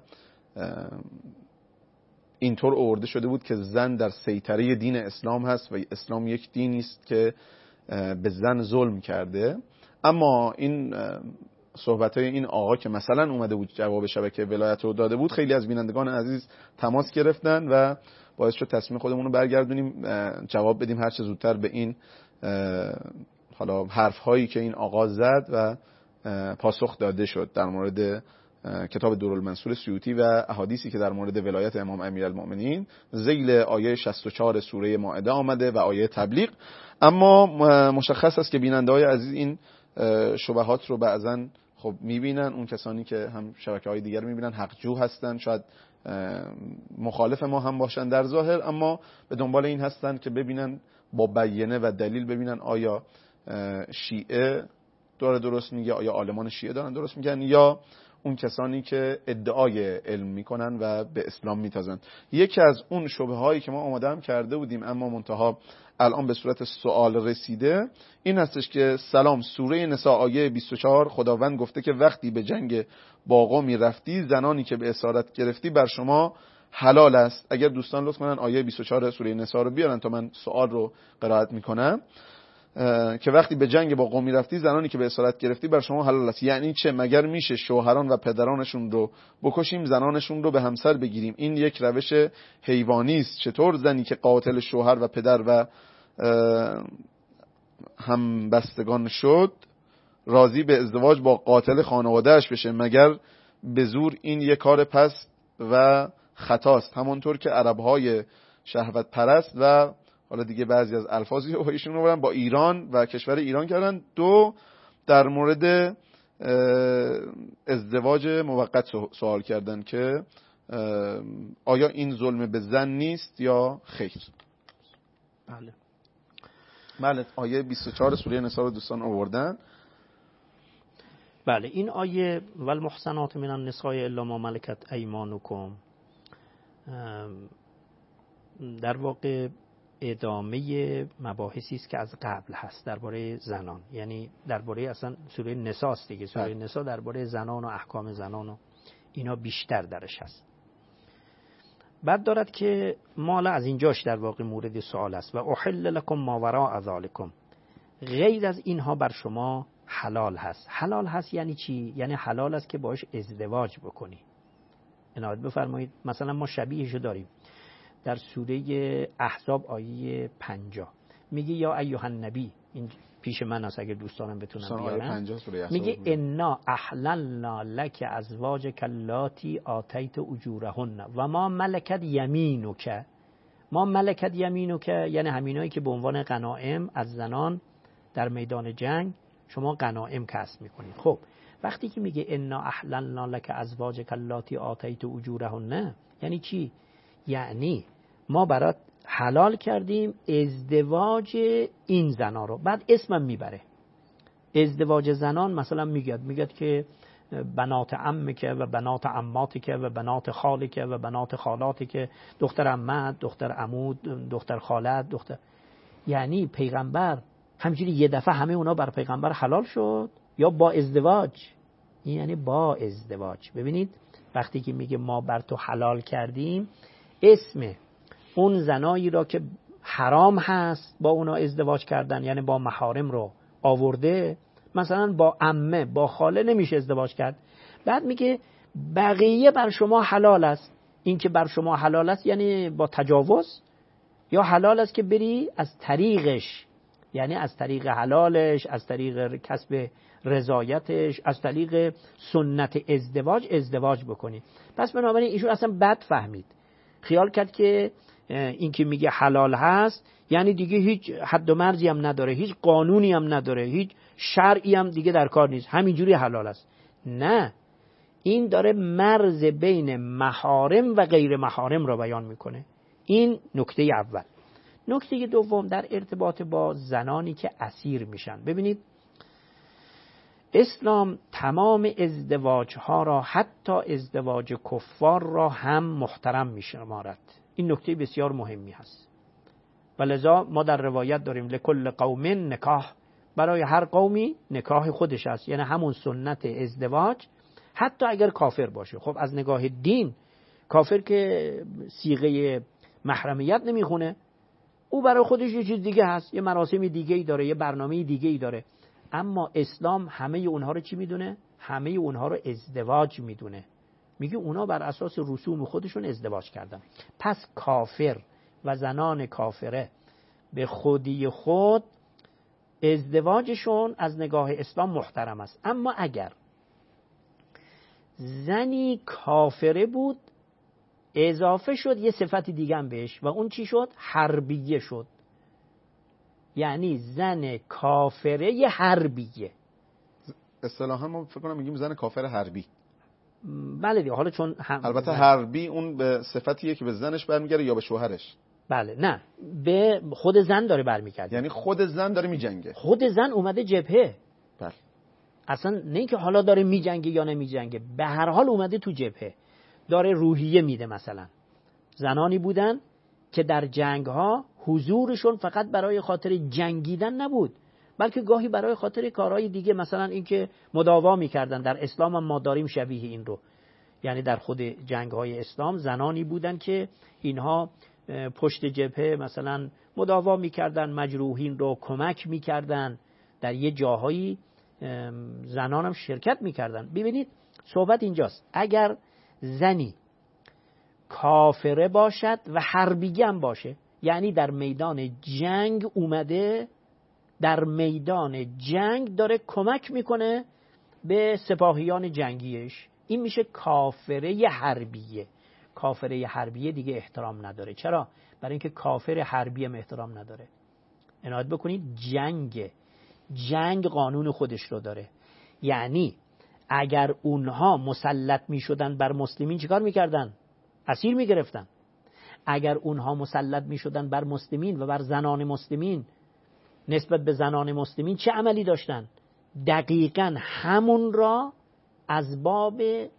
اینطور آورده شده بود که زن در سیطره دین اسلام هست و اسلام یک دینی است که به زن ظلم کرده. اما این صحبت‌های این آقا که مثلا اومده بود جواب شبکه ولایت رو داده بود، خیلی از بینندگان عزیز تماس گرفتن و باعث شد تصمیم خودمون رو برگردونیم جواب بدیم هر چه زودتر به این حالا حرف‌هایی که این آقا زد و پاسخ داده شد در مورد کتاب دورالمنصور سیوطی و احادیثی که در مورد ولایت امام امیرالمؤمنین ذیل آیه شصت و چهار سوره مائده آمده و آیه تبلیغ. اما مشخص است که بیننده‌های عزیز این شبهات رو بعضن خب میبینن، اون کسانی که هم شبکه‌های دیگر میبینن حقجو هستن، شاید مخالف ما هم باشن در ظاهر، اما به دنبال این هستن که ببینن با بیانه و دلیل ببینن آیا شیعه داره درست میگه، آیا عالمان شیعه دارن درست میگن، یا اون کسانی که ادعای علم میکنن و به اسلام میتازن. یکی از اون شبه هایی که ما آماده هم کرده بودیم اما منتها الان به صورت سوال رسیده این هستش که سلام، سوره نساء آیه بیست و چهار خداوند گفته که وقتی به جنگ با قومی رفتی زنانی که به اسارت گرفتی بر شما حلال است. اگر دوستان لطف کنن آیه بیست و چهار سوره نساء رو بیارن تا من سوال رو قرائت میکنم که وقتی به جنگ با قومی رفتی زنانی که به اسارت گرفتی بر شما حلال است. یعنی چه؟ مگر میشه شوهران و پدرانشون رو بکشیم، زنانشون رو به همسر بگیریم؟ این یک روش حیوانی است. چطور زنی که قاتل شوهر و پدر و همبستگان شد راضی به ازدواج با قاتل خانوادهش بشه؟ مگر به زور این یک کار پست و خطاست؟ همونطور که عربهای شهوت پرست و حالا دیگه بعضی از الفاظی رو ایشون رو با ایران و کشور ایران کردن. دو، در مورد ازدواج موقت سوال کردن که آیا این ظلم به زن نیست یا خیر؟ بله بله آیه بیست و چهار سوره نساء رو دوستان آوردن. بله این آیه والمحصنات من النساء الا ما ملکت ایمانکم در واقع ادامه مباحثی است که از قبل هست درباره زنان، یعنی درباره اصلا سوره نساء است دیگه. سوره نساء درباره زنان و احکام زنان و اینا بیشتر درش هست. بعد دارد که مال از اینجاش در واقع مورد سوال است و احل لکم ما وراء ذالکم، غیر از اینها بر شما حلال هست. حلال هست یعنی چی؟ یعنی حلال است که باش ازدواج بکنی. عنایت بفرمایید مثلا ما شبیهشو داریم در سوره احزاب آیه پنجاه میگه یا ایها النبی، این پیش من است اگر دوستانم بتونن بیارن، میگه انا احللنا لک ازواجک اللاتی آتیت اجورهن و ما ملکت یمینک. ما ملکت یمینک یعنی همینایی که به عنوان غنایم از زنان در میدان جنگ شما غنایم کسب میکنید. خب وقتی که میگه انا احللنا لک ازواجک اللاتی آتیت اجورهن یعنی چی؟ یعنی ما برات حلال کردیم ازدواج این زنا رو. بعد اسمم میبره ازدواج زنان، مثلا میگه میگه که بنات عمک و بنات عماتک و بنات خالک و بنات خالاتک، دختر عمت، دختر عمود، دختر خالت، دختر، یعنی پیغمبر همینجوری یه دفعه همه اونا بر پیغمبر حلال شد یا با ازدواج؟ یعنی با ازدواج. ببینید وقتی که میگه ما بر تو حلال کردیم، اسم اون زنایی را که حرام هست با اونا ازدواج کردن، یعنی با محارم رو آورده. مثلا با عمه با خاله نمیشه ازدواج کرد. بعد میگه بقیه بر شما حلال است. این که بر شما حلال است یعنی با تجاوز، یا حلال است که بری از طریقش، یعنی از طریق حلالش، از طریق کسب رضایتش، از طریق سنت ازدواج ازدواج بکنی. پس بنابراین ایشون اصلا بد فهمید، خیال کرد که این که میگه حلال هست یعنی دیگه هیچ حد و مرزی هم نداره، هیچ قانونی هم نداره، هیچ شرعی هم دیگه در کار نیست، همینجوری حلال است. نه، این داره مرز بین محارم و غیر محارم را بیان میکنه. این نکته اول. نکته دوم در ارتباط با زنانی که اسیر میشن. ببینید اسلام تمام ازدواج ها را، حتی ازدواج کفار را هم محترم میشمارد. این نکته بسیار مهمی هست. ولذا ما در روایت داریم لکل قوم نکاح، برای هر قومی نکاح خودش است، یعنی همون سنت ازدواج حتی اگر کافر باشه. خب از نگاه دین کافر که صیغه محرمیت نمیخونه، او برای خودش یه چیز دیگه هست، یه مراسم دیگه ای داره، یه برنامه دیگه ای داره. اما اسلام همه اونها رو چی میدونه؟ همه اونها رو ازدواج میدونه. میگه اونا بر اساس رسوم خودشون ازدواج کردن. پس کافر و زنان کافره به خودی خود ازدواجشون از نگاه اسلام محترم است. اما اگر زنی کافره بود اضافه شد یه صفت دیگه هم بهش، و اون چی شد؟ حربیه شد. یعنی زن کافره ی حربیه. اصطلاحا ما فکر کنم میگیم زن کافر حربی. بله دیگه. حالا چون هم البته زن... حربی اون به صفتیه که به زنش برمیگره یا به شوهرش. بله نه، به خود زن داره برمیگرده. یعنی خود زن داره میجنگه. خود زن اومده جبهه. بله. اصلا نه اینکه حالا داره میجنگه یا نمیجنگه، به هر حال اومده تو جبهه، داره روحیه میده. مثلا زنانی بودن که در جنگ ها حضورشون فقط برای خاطر جنگیدن نبود، بلکه گاهی برای خاطر کارهای دیگه، مثلا اینکه مداوا میکردن. در اسلام هم ما داریم شبیه این رو، یعنی در خود جنگ های اسلام زنانی بودن که اینها پشت جبهه مثلا مداوا میکردن، مجروحین رو کمک میکردن، در یه جاهایی زنان هم شرکت میکردن. ببینید صحبت اینجاست، اگر زنی کافره باشد و حربیه هم باشه، یعنی در میدان جنگ اومده، در میدان جنگ داره کمک میکنه به سپاهیان جنگیش، این میشه کافره حربیه. کافره حربیه دیگه احترام نداره. چرا؟ برای اینکه کافر حربیه هم احترام نداره. عنایت بکنید، جنگ جنگ قانون خودش رو داره. یعنی اگر اونها مسلط میشدن بر مسلمین چیکار میکردن؟ اسیر میگرفتن. اگر اونها مسلط میشدن بر مسلمین و بر زنان مسلمین، نسبت به زنان مسلمین چه عملی داشتن؟ دقیقاً همون را از باب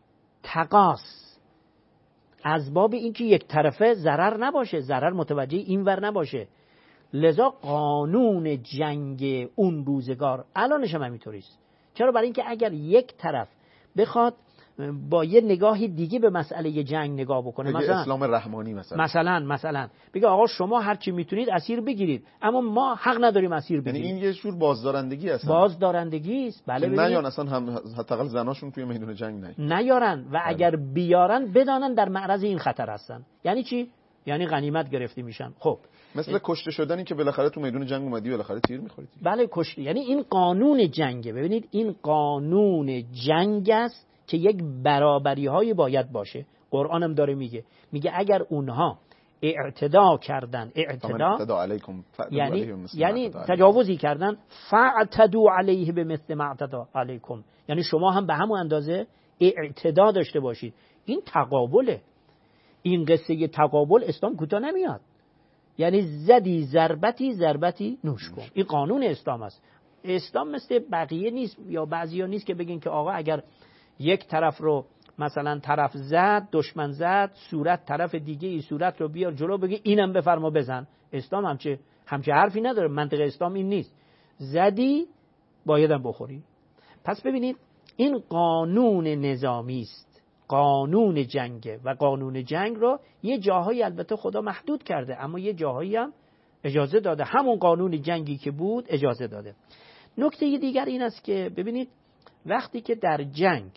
تقاص، از باب اینکه یک طرفه ضرر نباشه، ضرر متوجه اینور نباشه. لذا قانون جنگ اون روزگار الانش هم همینطوریست. چرا؟ برای اینکه اگر یک طرف بخواد با یه نگاهی دیگه به مسئله جنگ نگاه بکنه، مثلا اسلام رحمانی مثلا مثلا مثلا بگه آقا شما هر چی میتونید اسیر بگیرید، اما ما حق نداریم اسیر بگیریم. یعنی این یه جور بازدارندگی است. بازدارندگی است. بله. نیان اصلا هم حداقل زناشون توی میدان جنگ نه نیارن و بله. اگر بیارن بدانن در معرض این خطر هستن. یعنی چی؟ یعنی غنیمت گرفته میشن. خب مثل اه... کشته شدنی که بالاخره تو میدان جنگ اومدی بالاخره تیر میخوری. بله کشته. یعنی این قانون جنگه. ببینید این قانون جنگ است که یک برابری های باید باشه. قرآن هم داره میگه میگه اگر اونها اعتدا کردن، اعتدا علیکم یعنی یعنی تجاوزی کردن، فاعتدوا علیه بمثل ما اعتدا علیکم، یعنی شما هم به همون اندازه اعتدا داشته باشید. این تقابله. این قصه تقابل اسلام کوتاه نمیاد. یعنی زدی ضربتی ضربتی نوش کن. این قانون اسلام است. اسلام مثل بقیه نیست یا بعضیا نیست که بگین که آقا اگر یک طرف رو مثلا طرف زد، دشمن زد، صورت طرف دیگه ای صورت رو بیار جلو بگی اینم بفرما بزن. اسلام همچه همچه حرفی نداره. منطق اسلام این نیست. زدی بایدم بخوری. پس ببینید این قانون نظامی است. قانون جنگه و قانون جنگ رو یه جاهایی البته خدا محدود کرده، اما یه جاهایی هم اجازه داده. همون قانون جنگی که بود اجازه داده. نکته دیگر این است که ببینید وقتی که در جنگ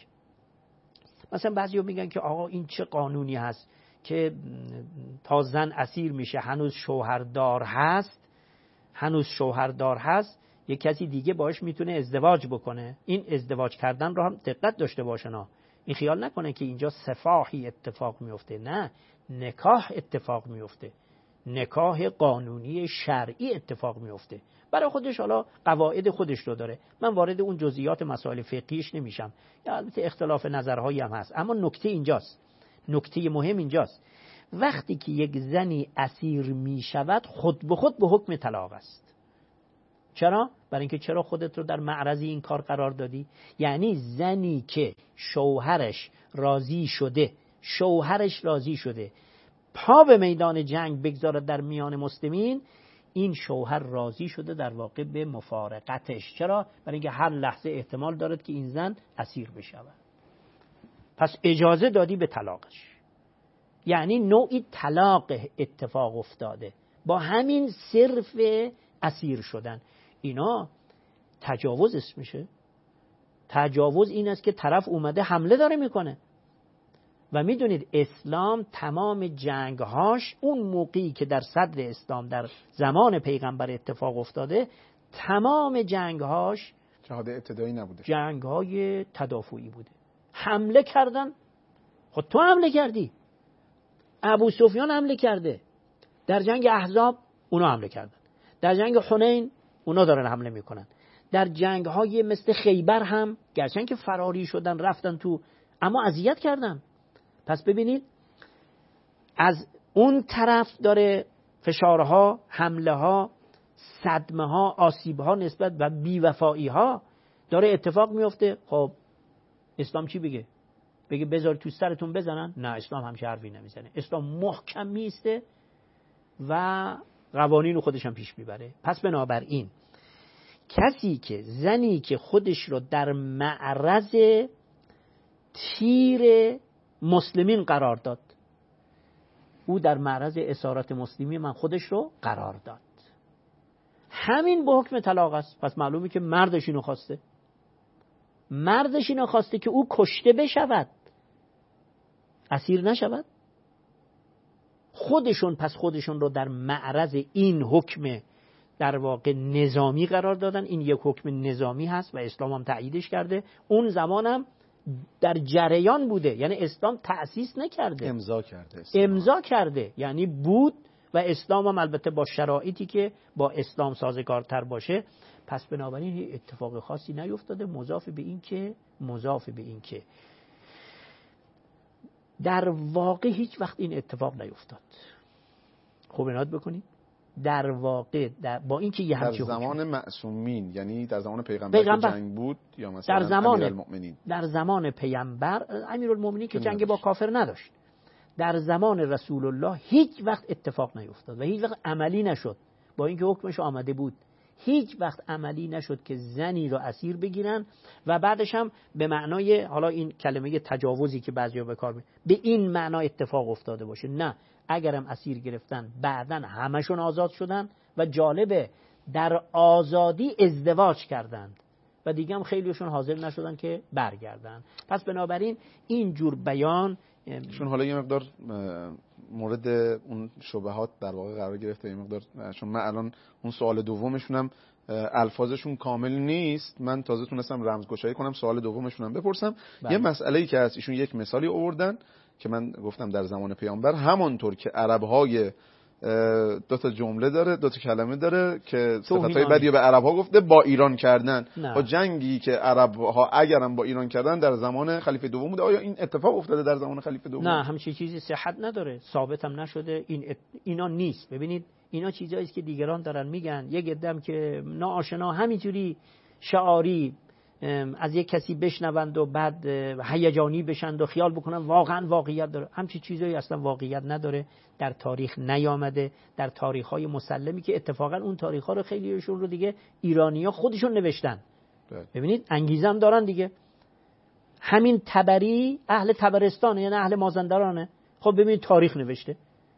مثلا بعضیا میگن که آقا این چه قانونی هست که تا زن اسیر میشه هنوز شوهردار هست، هنوز شوهردار هست یه کسی دیگه باش میتونه ازدواج بکنه. این ازدواج کردن رو هم دقت داشته باشن، این خیال نکنه که اینجا سفاحی اتفاق میفته، نه، نکاح اتفاق میفته، نکاح قانونی شرعی اتفاق میفته. برای خودش حالا قواعد خودش رو داره، من وارد اون جزئیات مسائل فقهیش نمیشم، یا البته اختلاف نظرهایی هم هست، اما نکته اینجاست، نکته مهم اینجاست وقتی که یک زنی اسیر میشود خود به خود به حکم طلاق است. چرا؟ برای اینکه چرا خودت رو در معرض این کار قرار دادی؟ یعنی زنی که شوهرش راضی شده، شوهرش راضی شده پا به میدان جنگ بگذارد در میان مسلمین، این شوهر راضی شده در واقع به مفارقتش. چرا؟ برای اینکه هر لحظه احتمال دارد که این زن اسیر بشود. پس اجازه دادی به طلاقش، یعنی نوعی طلاق اتفاق افتاده با همین صرف اسیر شدن. اینا تجاوز اسم میشه. تجاوز این است که طرف اومده حمله داره میکنه و میدونید اسلام تمام جنگهاش اون موقعی که در صدر اسلام در زمان پیغمبر اتفاق افتاده، تمام جنگهاش جهاد ابتدایی نبوده، جنگهای تدافعی بوده. حمله کردن، خود تو حمله کردی، ابو سفیان حمله کرده، در جنگ احزاب اونا حمله کردن، در جنگ حنین اونا دارن حمله میکنن، در جنگهای مثل خیبر هم گرچه که فراری شدن رفتن تو، اما اذیت کردن. پس ببینید از اون طرف داره فشارها، حمله ها، صدمه ها، آسیب ها نسبت و بیوفایی ها داره اتفاق میفته. خب اسلام چی بگه؟ بگه بذار تو سرتون بزنن؟ نه، اسلام همچه حرفی نمیزنه. اسلام محکم میسته و قوانین خودش هم پیش میبره. پس بنابراین کسی که زنی که خودش رو در معرض تیر مسلمین قرار داد، او در معرض اسارت مسلمی من خودش رو قرار داد، همین به حکم طلاق است. پس معلومه که مردش اینو خواسته، مردش اینو خواسته که او کشته بشود، اسیر نشود. خودشون پس خودشون رو در معرض این حکم در واقع نظامی قرار دادن. این یک حکم نظامی هست و اسلام هم تأییدش کرده. اون زمان هم در جریان بوده، یعنی اسلام تأسیس نکرده، امضا کرده اسلام. امضا کرده یعنی بود و اسلام هم البته با شرایطی که با اسلام سازگارتر باشه. پس بنابراین اتفاق خاصی نیفتاده. مضاف به این که مضاف به این که در واقع هیچ وقت این اتفاق نیفتاد. خوب عنایت بکنید، در واقع در با اینکه یه همچین در زمان معصومین، یعنی در زمان پیغمبر, پیغمبر جنگ بود یا مثلا در زمان امیرالمؤمنین؟ در زمان پیغمبر امیرالمؤمنین که جنگ با کافر نداشت. در زمان رسول الله هیچ وقت اتفاق نیفتاد و هیچ وقت عملی نشد، با اینکه حکمش آمده بود. هیچ وقت عملی نشد که زنی رو اسیر بگیرن و بعدش هم به معنای حالا این کلمه تجاوزی که بعضیا به کار میبرن به این معنا اتفاق افتاده باشه. نه، اگرم اسیر گرفتن بعدن همشون آزاد شدن و جالبه در آزادی ازدواج کردند و دیگه هم خیلیشون حاضر نشدن که برگردن. پس بنابراین این جور بیان چون حالا یه مقدار مورد اون شبهات در واقع قرار گرفته، یه مقدار چون من الان اون سوال دومشونم الفاظشون کامل نیست، من تازه تونستم رمزگشایی کنم سوال دومشونم بپرسم. بله. یه مسئله‌ای که هست، ایشون یک مثالی آوردن که من گفتم در زمان پیامبر همانطور که عرب‌های دو تا جمله داره، دو تا کلمه داره که صفتای بدی به عرب‌ها گفته با ایران کردن، نه. با جنگی که عرب‌ها اگرم با ایران کردن در زمان خلیفه دوم بوده. آیا این اتفاق افتاده در زمان خلیفه دوم؟ نه، همچین چیزی صحت نداره، ثابت هم نشده. این ات... اینا نیست. ببینید اینا چیزایی است که دیگران دارن میگن، یک عده‌ام که ناآشنا همینجوری شعاری از یک کسی بشنوند و بعد هیجانی بشند و خیال بکنن واقعا واقعیت داره. همچین چیزایی اصلا واقعیت نداره، در تاریخ نیامده، در تاریخ‌های مسلمی که اتفاقا اون تاریخ‌ها رو خیلیشون رو دیگه ایرانی‌ها خودشون نوشتن. ببینید انگیزه هم دارن دیگه. همین تبری اهل تبرستانه، یعنی اهل مازندرانه. خب ببین تاریخ نوشته،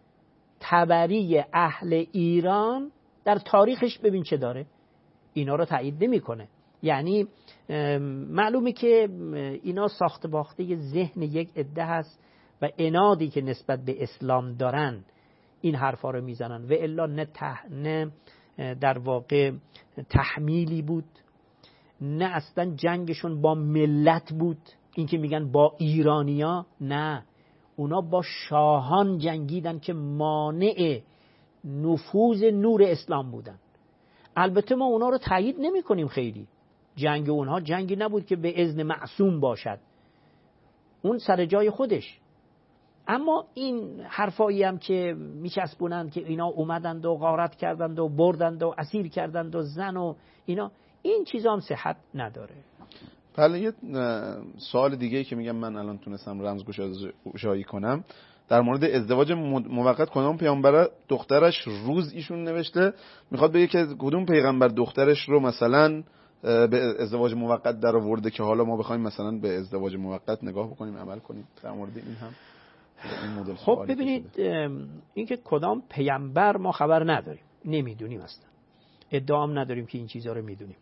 تبری اهل ایران در تاریخش ببین چه داره، اینا رو تایید نمیکنه. یعنی معلومه که اینا ساخت باخته ذهن یک عده هست و عنادی که نسبت به اسلام دارن این حرفا رو میزنن، و الا نه, ته... نه در واقع تحمیلی بود، نه اصلا جنگشون با ملت بود، این که میگن با ایرانیا، نه، اونا با شاهان جنگیدن که مانع نفوذ نور اسلام بودن. البته ما اونا رو تایید نمی کنیم، خیلی جنگ اونها جنگی نبود که به اذن معصوم باشد، اون سر جای خودش. اما این حرفایی هم که میچسبونند که اینا اومدند و غارت کردند و بردند و اسیر کردند و زن و اینا، این چیزا هم صحت نداره. بله، یه سوال دیگه که میگم من الان تونستم رمز گشایی کنم در مورد ازدواج موقت، کدوم پیامبر دخترش روز ایشون نوشته، میخواد بگه که کدوم پیغمبر دخترش رو مثلا به ازدواج موقت در آورده که حالا ما بخوایم مثلا به ازدواج موقت نگاه بکنیم، عمل کنیم. در مورد این هم این مدل خب ببینید، این که کدام پیامبر ما خبر نداریم، نمیدونیم اصلا، ادعام نداریم که این چیزها رو میدونیم.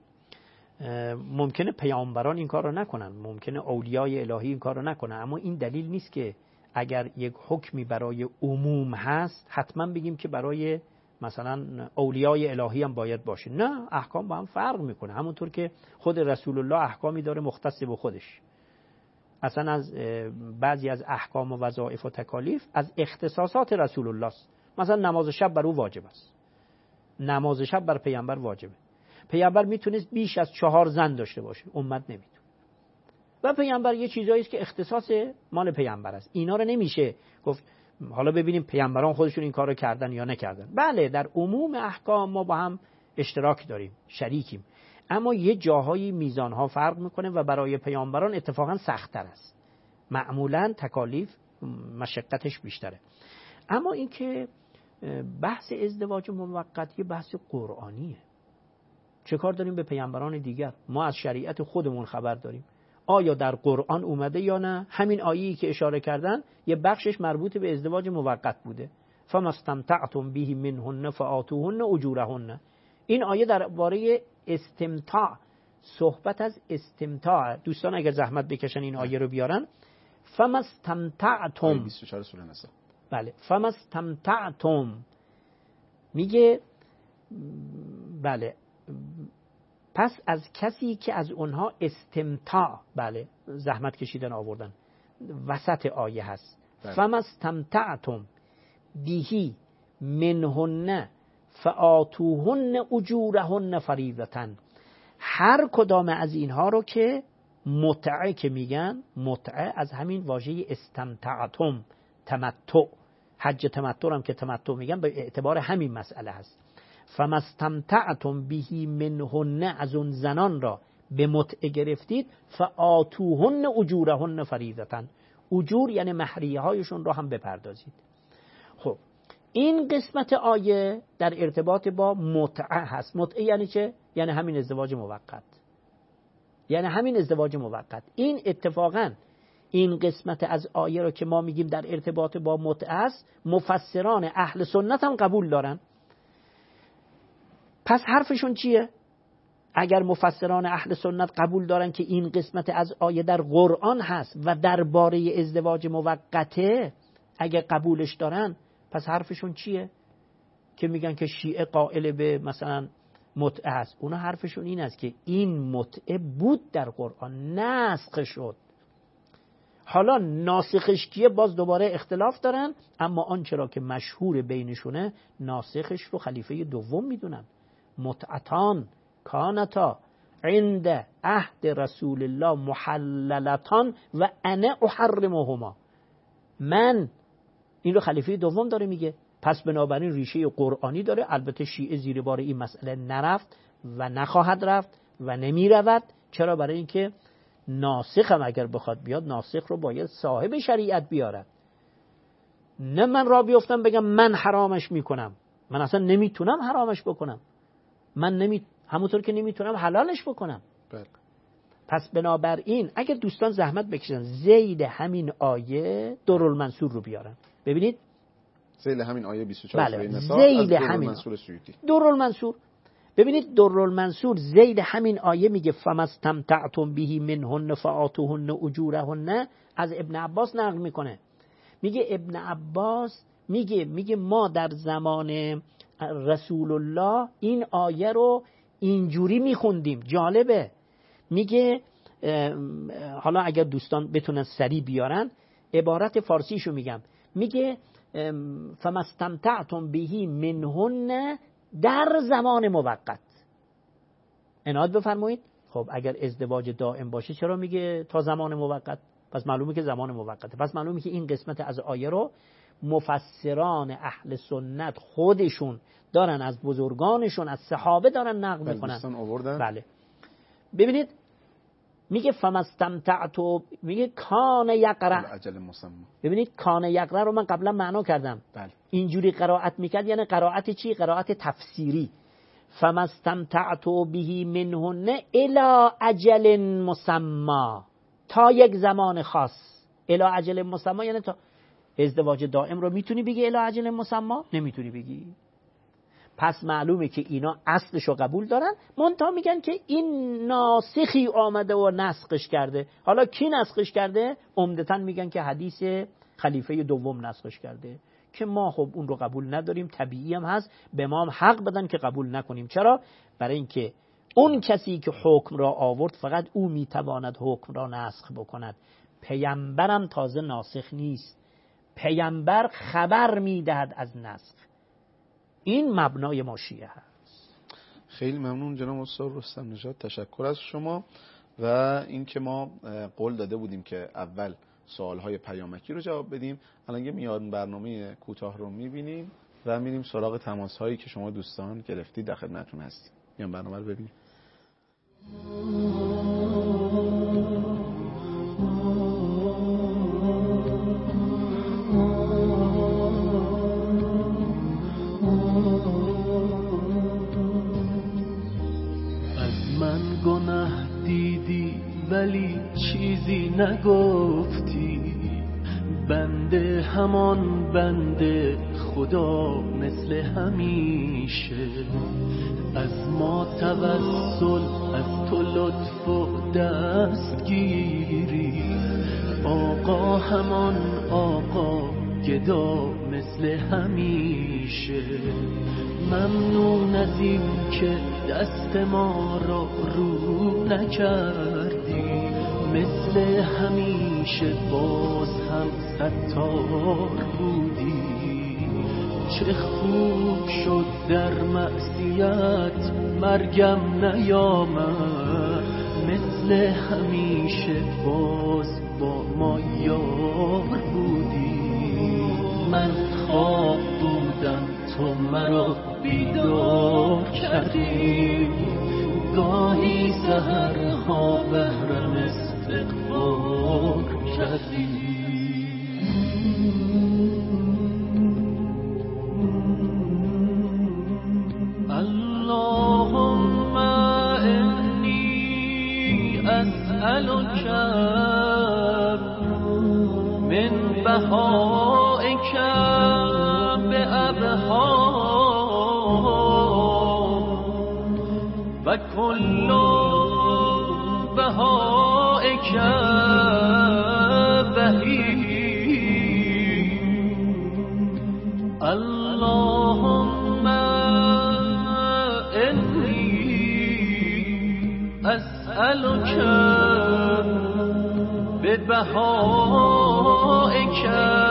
ممکنه پیامبران این کار رو نکنن، ممکنه اولیای الهی این کار رو نکنن، اما این دلیل نیست که اگر یک حکمی برای عموم هست حتما بگیم که برای مثلا اولیای الهی هم باید باشه. نه، احکام با هم فرق میکنه. همونطور که خود رسول الله احکامی داره مختص به خودش، اصلا از بعضی از احکام و وظایف و تکالیف از اختصاصات رسول الله است. مثلا نماز شب بر او واجب است، نماز شب بر پیامبر واجبه. پیامبر میتونست بیش از چهار زن داشته باشه، امت نمیتونه. و پیامبر یه چیزایی است که اختصاص مال پیامبر است، اینا رو نمیشه گفت حالا ببینیم پیامبران خودشون این کارو کردن یا نکردن. بله، در عموم احکام ما با هم اشتراک داریم، شریکیم، اما یه جاهایی میزانها فرق میکنه و برای پیامبران اتفاقا سخت‌تر است، معمولا تکالیف مشقتش بیشتره. اما این که بحث ازدواج موقت یه بحث قرآنیه، چه کار داریم به پیامبران دیگر؟ ما از شریعت خودمون خبر داریم، آیا در قرآن اومده یا نه؟ همین آیه‌ای که اشاره کردن یه بخشش مربوط به ازدواج موقت بوده، فما استمتعتم به منهن فآتوهن اجورهن. این آیه درباره استمتاع، صحبت از استمتاع. دوستان اگر زحمت بکشن این آیه رو بیارن، فما استمتعتم، بیست و چهار سوره نساء. بله، فما استمتعتم میگه بله، پس از کسی که از اونها استمتاع، بله، زحمت کشیدن آوردن، وسط آیه هست. فما استمتعتم بیهی منهن فآتوهن اجورهن فریضة. هر کدام از اینها رو که متعه که میگن، متعه از همین واژه استمتعتم، تمتع، حج تمتع هم که تمتع میگن به اعتبار همین مسئله هست. فما استمتعتم بهی منهن، از اون زنان را به متعه گرفتید، فآتوهن اجورهن فریضة، اجور یعنی مهریه هایشون را هم بپردازید. خب این قسمت آیه در ارتباط با متعه هست. متعه یعنی چه؟ یعنی همین ازدواج موقت، یعنی همین ازدواج موقت. این اتفاقا این قسمت از آیه رو که ما میگیم در ارتباط با متعه است، مفسران اهل سنت هم قبول دارن. پس حرفشون چیه؟ اگر مفسران اهل سنت قبول دارن که این قسمت از آیه در قرآن هست و درباره ازدواج موقته، اگر قبولش دارن، پس حرفشون چیه؟ که میگن که شیعه قائل به مثلا متعه است. اونا حرفشون این است که این متعه بود در قرآن، نسخ شد. حالا ناسخش کیه باز دوباره اختلاف دارن، اما آنچه را که مشهور بینشونه، ناسخش رو خلیفه دوم میدونن. متعتان کانتا عند عهد رسول الله محللتان و انا احرمهما. من، این رو خلیفه دوم داره میگه، پس بنابراین ریشه قرآنی داره. البته شیعه زیر بار این مسئله نرفت و نخواهد رفت و نمی رود. چرا؟ برای اینکه ناسخ هم اگر بخواد بیاد، ناسخ رو باید صاحب شریعت بیارد، نه من را بیفتم بگم من حرامش میکنم. من اصلا نمیتونم حرامش بکنم، من نمی همونطور که نمیتونم حلالش بکنم. بله. پس بنابراین اگر دوستان زحمت بکشن ذیل همین آیه درالمنصور رو بیارن. ببینید ذیل همین آیه بیست و چهار بله. سوره نساء ذیل از همین درالمنصور سیوطی. درالمنصور ببینید درالمنصور ذیل همین آیه میگه فمستمتعتم به منهن فآتوهن اجورهن، از ابن عباس نقل میکنه. میگه ابن عباس میگه میگه ما در زمان رسول الله این آیه رو اینجوری میخوندیم. جالبه. میگه حالا اگر دوستان بتونن سریع بیارن عبارت فارسیشو میگم، میگه فمستمتعتم به منهن در زمان موقت. عنایت بفرمایید. خب اگر ازدواج دائم باشه چرا میگه تا زمان موقت؟ پس معلومه که زمان موقته. پس معلومه که این قسمت از آیه رو مفسران اهل سنت خودشون دارن از بزرگانشون از صحابه دارن نقل میکنن. بله. ببینید میگه فمستمتعتو، میگه کان یقرأ. ببینید کان یقرأ رو من قبلا معنا کردم. بله. اینجوری قرائت میکرد یعنی قرائت چی؟ قرائت تفسیری. فمستمتعتو به منهن الی اجل مسمى، تا یک زمان خاص. الی اجل مسمى یعنی تا ازدواج دائم رو میتونی بگی الی اجل مسمى؟ نمیتونی بگی. پس معلومه که اینا اصلشو قبول دارن، منتها میگن که این ناسخی آمده و نسخش کرده. حالا کی نسخش کرده؟ عمدتاً میگن که حدیث خلیفه دوم نسخش کرده، که ما خب اون رو قبول نداریم. طبیعی هم هست به ما هم حق بدن که قبول نکنیم. چرا؟ برای اینکه اون کسی که حکم را آورد فقط او میتواند حکم را نسخ بکند. پیامبرم تازه ناسخ نیست، پیامبر خبر میدهد از نسخ. این مبنای ما شیعه هست. خیلی ممنون جناب استاد رستم نژاد، تشکر از شما. و اینکه ما قول داده بودیم که اول سوالهای پیامکی رو جواب بدیم، الان یه میان برنامه کوتاه رو میبینیم و میریم سراغ تماس‌هایی که شما دوستان گرفتید. در خدمتتون هستیم. میان برنامه رو ببینیم. گناه دیدی ولی چیزی نگفتی، بنده همان بنده خدا مثل همیشه. از ما توسل از تو لطف و دستگیری، آقا همان آقا گدا مثل همیشه. ممنون از این که دست ما را رو نکردی، مثل همیشه باز هم ستار بودی. چه خوب شد در معصیت مرگم نیامد، مثل همیشه باز با ما یار بودی. من خواب بودم تو مرا بیدار کردی، گاهی سحرها بهرم استغفار کردی. اللهم انی اسألک من بهائک بأبها و کل بهائک بهی. اللهم انی اسألک ببهائک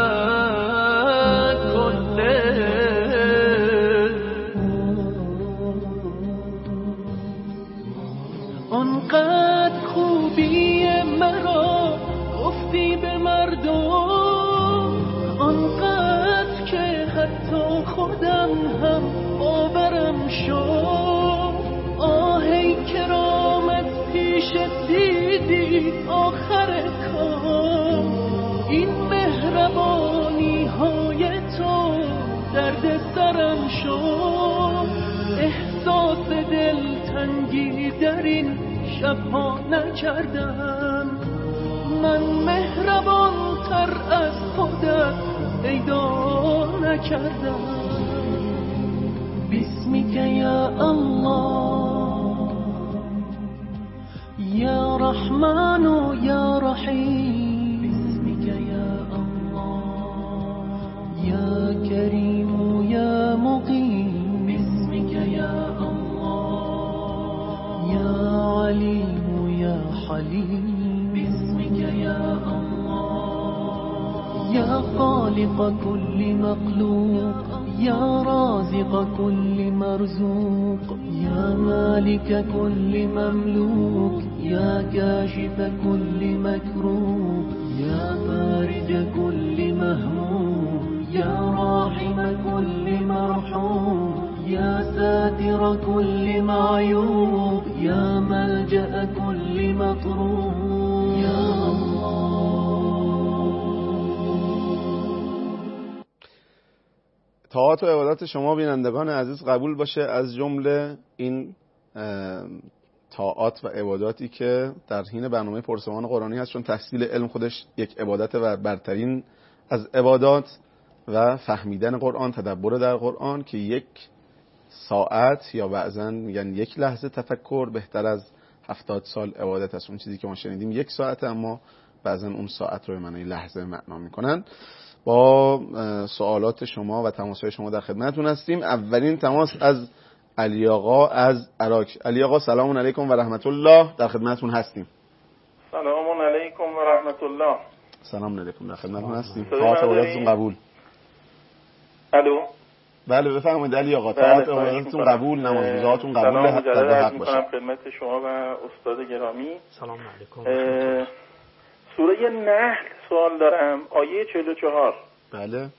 آنقدر خوبی مرا گفتی به مردم، آنقدر که حتی خودم هم باورم شد. آهی کرامت پیش دیدی آخر کار، این مهربانی های تو درد سرم شد. احساس دلتنگی در این شبها نکردم. من مهربان تر از خودت پیدا نکردم. بسمك یا الله یا رحمن و یا رحیم. بسمك یا الله یا کریم و یا مقیم. بسمك یا الله یا علیم و یا حلیم. بسمك یا الله یا خالق كل مخلوق یا رازق كل مرزوق یا مالک كل مملوك یا کاشف كل مكروب یا فارج كل مهموم یا راحم كل مرحوم یا ساتر كل معیوب یا ملجأ كل مطروب یا الله. طاعات و عبادات شما بینندگان عزیز قبول باشه، از جمله این طاعات و عباداتی که در حین برنامه پرسمان قرآنی هست، چون تحصیل علم خودش یک عبادت و برترین از عبادات و فهمیدن قرآن، تدبر در قرآن، که یک ساعت یا بعضن میگن یک لحظه تفکر بهتر از هفتاد سال عبادت است. اون چیزی که ما شنیدیم یک ساعت، اما بعضن اون ساعت رو به معنی لحظه معنا میکنن. با سوالات شما و تماس‌های شما در خدمتتون هستیم. اولین تماس از علی آقا از عراق. علی آقا سلام علیکم و رحمت الله، در خدمتتون هستیم. سلام علیکم و رحمت الله. سلام علیکم، در خدمتتون هستیم. طاعت و عبادتتون قبول. الو. بله بفرمایید علی آقا. طاعت و عبادتتون قبول، نماز روزهاتون قبول، حق در حق باشه. خدمت شما و استاد گرامی. سلام علیکم. سوره نحل سوال دارم، آیه چهل و چهار. بله.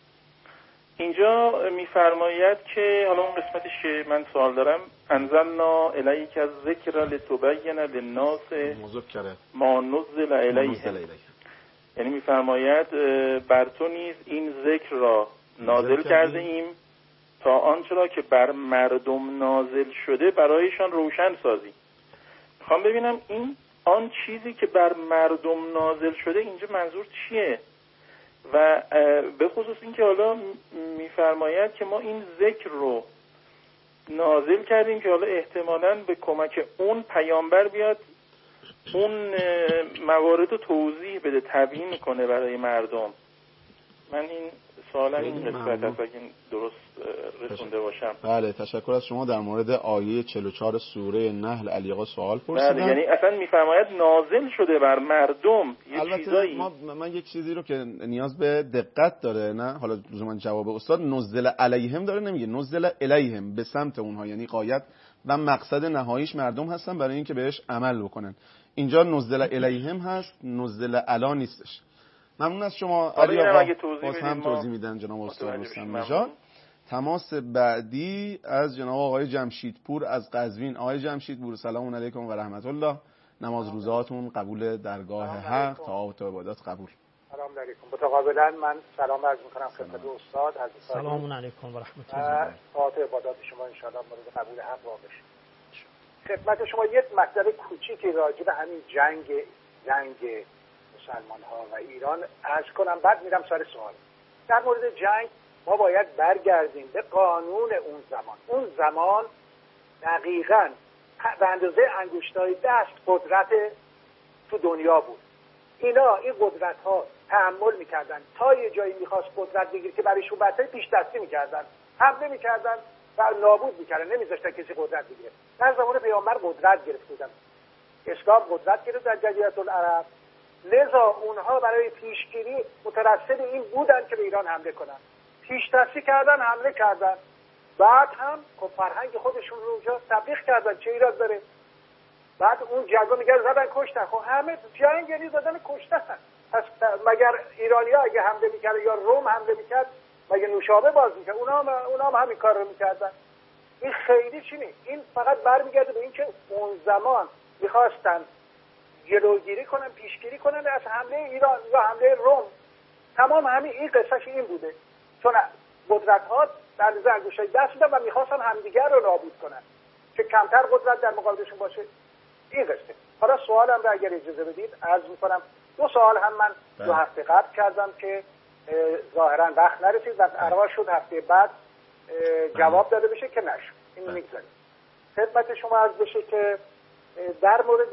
اینجا میفرماید که حالا اون قسمتش که من سوال دارم، انزلنا الیک الذکر لتبین للناس ما نزل الیهم. یعنی میفرماید بر تو نیز این ذکر را نازل کرده ایم تا آنچه را که بر مردم نازل شده برایشان روشن سازی. میخوام ببینم این آن چیزی که بر مردم نازل شده اینجا منظور چیه؟ و به خصوص این که حالا میفرماید که ما این ذکر رو نازل کردیم که حالا احتمالاً به کمک اون پیامبر بیاد اون موارد رو توضیح بده، تبیین کنه برای مردم. من این سوالا این قسمت هست اگه درست رسونده باشم. بله تشکر از شما. در مورد آیه چهل و چهار سوره نحل علی آقا سوال پرسیدن. بله یعنی اصلا میفرماید نازل شده بر مردم یه البته چیزایی. ما من یک چیزی رو که نیاز به دقت داره، نه حالا لزوما جواب استاد، نزل علیهم داره نمیگه، نزل الیهم، به سمت اونها، یعنی غایت و مقصد نهاییش مردم هستن برای اینکه بهش عمل بکنن. اینجا نزل الیهم هست، نزل علا نیستش. ممنون از شما علی آقا. باز هم توضیح میدن جناب استاد رستم نژاد. تماس بعدی از جناب آقای جمشیدپور از قزوین. آقای جمشیدپور سلام علیکم و رحمت الله. نماز روزهاتون قبول درگاه حق، طاعات و عبادات قبول. سلام علیکم. متقابلا من سلام عرض می‌کنم خدمت استاد عزیز. سلام علیکم و رحمت الله. طاعات و عبادات شما ان شاء الله مورد قبول حق واقع بشه. خدمت شما یک مطلب کوچیکی راجع به همین جنگ جنگ مسلمان ها و ایران عرض کنم، بعد میرم سر سوال. در مورد جنگ ما باید برگردیم به قانون اون زمان. اون زمان دقیقاً به اندازه انگشتای دست قدرت تو دنیا بود. اینا این قدرت ها تحمل میکردن تا یه جایی میخواست قدرت بگیره که برای شوبته پیش دستی میکردن، حمله میکردن و نابود میکردن، نمیذاشتن کسی قدرت بگیره. در زمان پیامبر قدرت گرفت بودن، اسلام قدرت گرفت در جزیره العرب، لذا اونها برای پیشگیری مترصد این بودن که به ایران حمله کنن. پیش دستی کردن، حمله کردن، بعد هم خب فرهنگ خودشون رو اونجا تبلیغ کردن، چه ایراد داره؟ بعد اون جنگا میگن زدن کشتن. خب همه جنگ یعنی زدن کشتن. پس مگر ایرانی‌ها اگه حمله میکردن یا روم حمله میکرد مگه نوشابه باز میکرد؟ اونا هم اونا هم همین کار رو میکردن. این خیلی چی نیست. این فقط برمیگرده به اینکه اون زمان میخواستن جلوگیری کنن، پیشگیری کنن از حمله ایران یا حمله روم. تمام همین این قصهش این بوده، چون قدرت‌ها در نظر انگشتای دست بودن و میخواستن همدیگر رو نابود کنن که کمتر قدرت در مقابلشون باشه. این قصه. حالا سوالم رو اگر اجازه بدید عرض میکنم. دو سوال هم من بله. دو هفته قبل کردم که ظاهرا وقت نرسید و قرار شد هفته بعد جواب داده بشه که نشد. این میگذاریم. خدمت شما عرض بشه که در مورد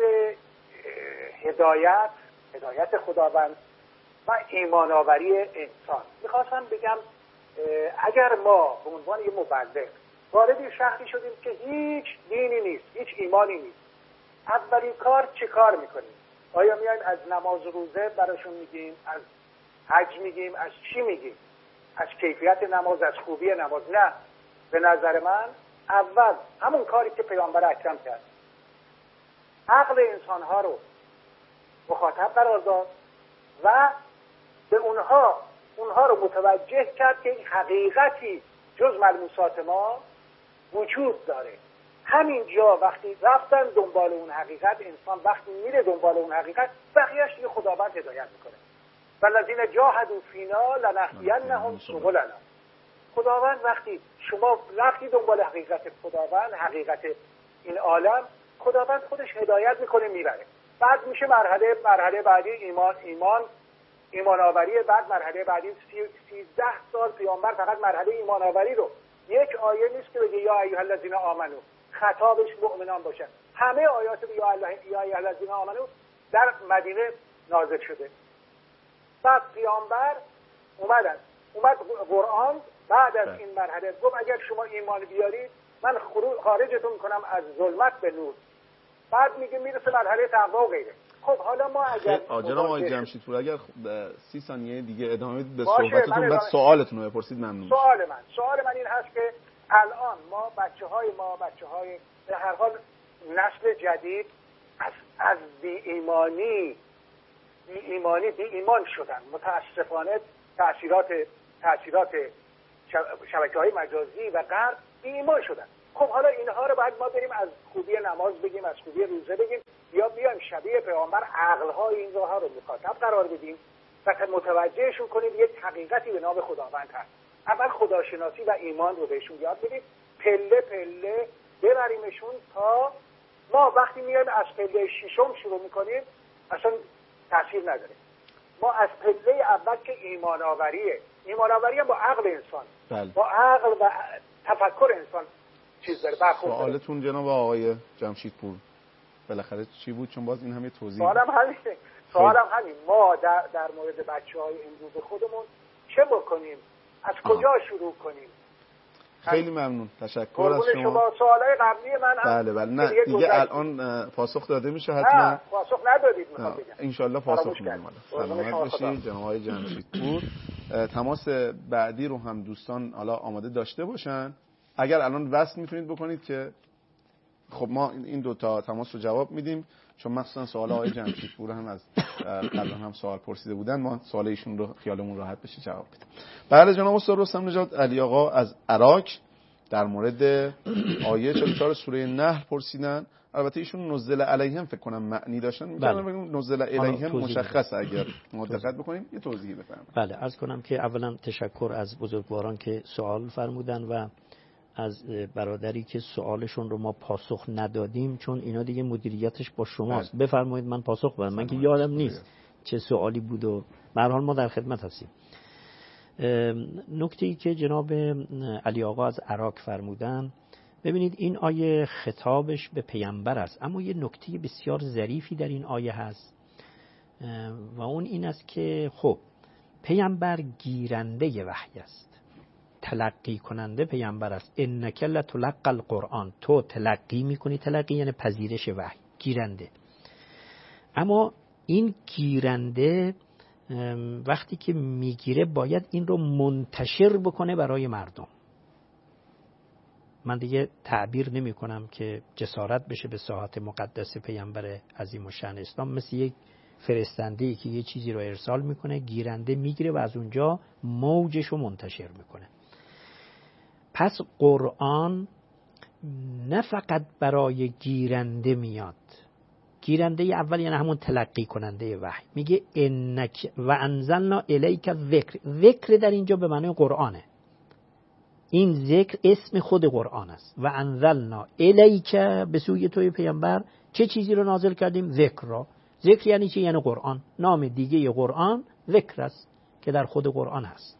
هدایت هدایت خداوند و ایمان آوری انسان میخواستم بگم اگر ما به عنوان یه مبلغ وارد شهری شدیم که هیچ دینی نیست، هیچ ایمانی نیست، اولین کار چه کار میکنیم؟ آیا میایم از نماز و روزه براشون میگیم، از حج میگیم، از چی میگیم؟ از کیفیت نماز، از خوبی نماز؟ نه، به نظر من اول همون کاری که پیامبر اکرم کرد، عقل انسانها رو مخاطب قرار داد و به اونها اونها رو متوجه کرد که این حقیقتی جز ملموسات ما وجود داره. همین جا وقتی رفتن دنبال اون حقیقت، انسان وقتی میره دنبال اون حقیقت، بقیه‌اش دیگه خداوند هدایت میکنه. والذین جاهدوا فینا لنهدینهم سبلنا. خداوند وقتی شما رفتی دنبال حقیقت خداوند، حقیقت این عالم، خداوند خودش هدایت میکنه میبره. بعد میشه مرحله مرحله بعدی ایمان ایمان ایمان آوری. بعد مرحله بعدی سیزده سال پیامبر فقط مرحله ایمان آوری رو، یک آیه نیست که بگه یا ایها الذین آمنو، خطابش مؤمنان باشن. همه آیات یا الله یا ایها الذین آمنو در مدینه نازل شده. بعد پیامبر اومدن اومد قرآن بعد از این مرحله گفت اگر شما ایمان بیارید من خارجتون میکنم از ظلمت به نور. بعد میگه میرسه مرحله تقوا و غیره. خب حالا ما اگر جناب آقای جمشیدپور اگر سی ثانیه دیگه ادامه بدید به صحبتتون، بعد سوالتون رو بپرسید ممنون. سوال من سوال من این هست که الان ما بچه‌های ما بچه‌های به هر حال نسل جدید از از بی ایمانی بی ایمانی بی ایمان شدن. متاسفانه تاثیرات تاثیرات شبکه‌های مجازی و غرب بی ایمان شدن. خب حالا اینها رو باید ما بریم از خوبی نماز بگیم، از خوبی روزه بگیم، یا بیایم شبیه پیامبر عقل‌های این راها رو مخاطب قرار بدیم و متوجهشون کنیم یک حقیقتی به نام خداوند هست. اول خداشناسی و ایمان رو بهشون یاد بدیم، پله پله ببریمشون تا ما وقتی میایم از پله ششم شروع میکنیم اصلا تاثیر نداره. ما از پله اول که ایمان آوریه، ایمان آوریه با عقل انسان، بله. با عقل و تفکر انسان چیز داره. سوالتون جناب آقای جمشیدپور بالاخره چی بود؟ چون باز این هم یه توضیح. سوالم همین سوالم همین ما در در مورد بچه‌های امروز خودمون چه بکنیم؟ از کجا آه. شروع کنیم؟ خیلی ممنون، تشکر از شما. شما سوالای قبلی من هم بله بله نه دیگه, دیگه الان پاسخ داده میشه حتما. پاسخ ندادید میخوام بگم. ان شاء الله پاسخ میدیم. سلامت باشید جناب آقای جمشیدپور. تماس بعدی رو هم دوستان حالا آماده داشته باشن. اگر الان وصل میتونید بکنید که خب ما این دو تا تماس رو جواب میدیم، چون مخصوصا سوال آقای جمشیدپور هم از قبلا هم سوال پرسیده بودن، ما سوال ایشون رو خیالمون راحت بشه جواب بدیم. بله جناب استاد رستم نژاد علی آقا از عراق در مورد آیه چهل و چهار سوره نحل پرسیدن. البته ایشون نزل علیهم فکر کنم معنی داشتن، میتونم بگم نزل علیهم مشخص اگر ما دقت بکنیم یه توضیحی بفرمایید. بله عرض کنم که اولا تشکر از بزرگواران که سوال فرمودن و از برادری که سوالشون رو ما پاسخ ندادیم، چون اینا دیگه مدیریتش با شماست. بفرمایید من پاسخ بدم. من که یادم نیست چه سوالی بود و به هر حال ما در خدمت هستیم. نکته‌ای که جناب علی آقا از عراق فرمودن، ببینید این آیه خطابش به پیامبر است، اما یه نکته بسیار ظریفی در این آیه هست و اون این است که خب پیامبر گیرنده وحی است، تلقی کننده پیامبر است. انک لتلقی القرآن، تو تلقی میکنی، تلقی یعنی پذیرش وحی، گیرنده. اما این گیرنده وقتی که میگیره باید این رو منتشر بکنه برای مردم. من دیگه تعبیر نمی کنم که جسارت بشه به ساحت مقدس پیامبر عظیم الشأن اسلام، مثل یک فرستنده‌ای که یه چیزی رو ارسال میکنه، گیرنده میگیره و از اونجا موجش رو منتشر میکنه. پس قرآن نه فقط برای گیرنده میاد. گیرنده اول یعنی همون تلقی کننده وحی. میگه انک و انزلنا الیک ذکر. ذکر در اینجا به معنی قرآنه. این ذکر اسم خود قرآن است. و انزلنا الیک، به سوی توی پیامبر چه چیزی رو نازل کردیم؟ ذکر را. ذکر یعنی چی؟ یعنی قرآن. نام دیگه قرآن ذکر است که در خود قرآن هست.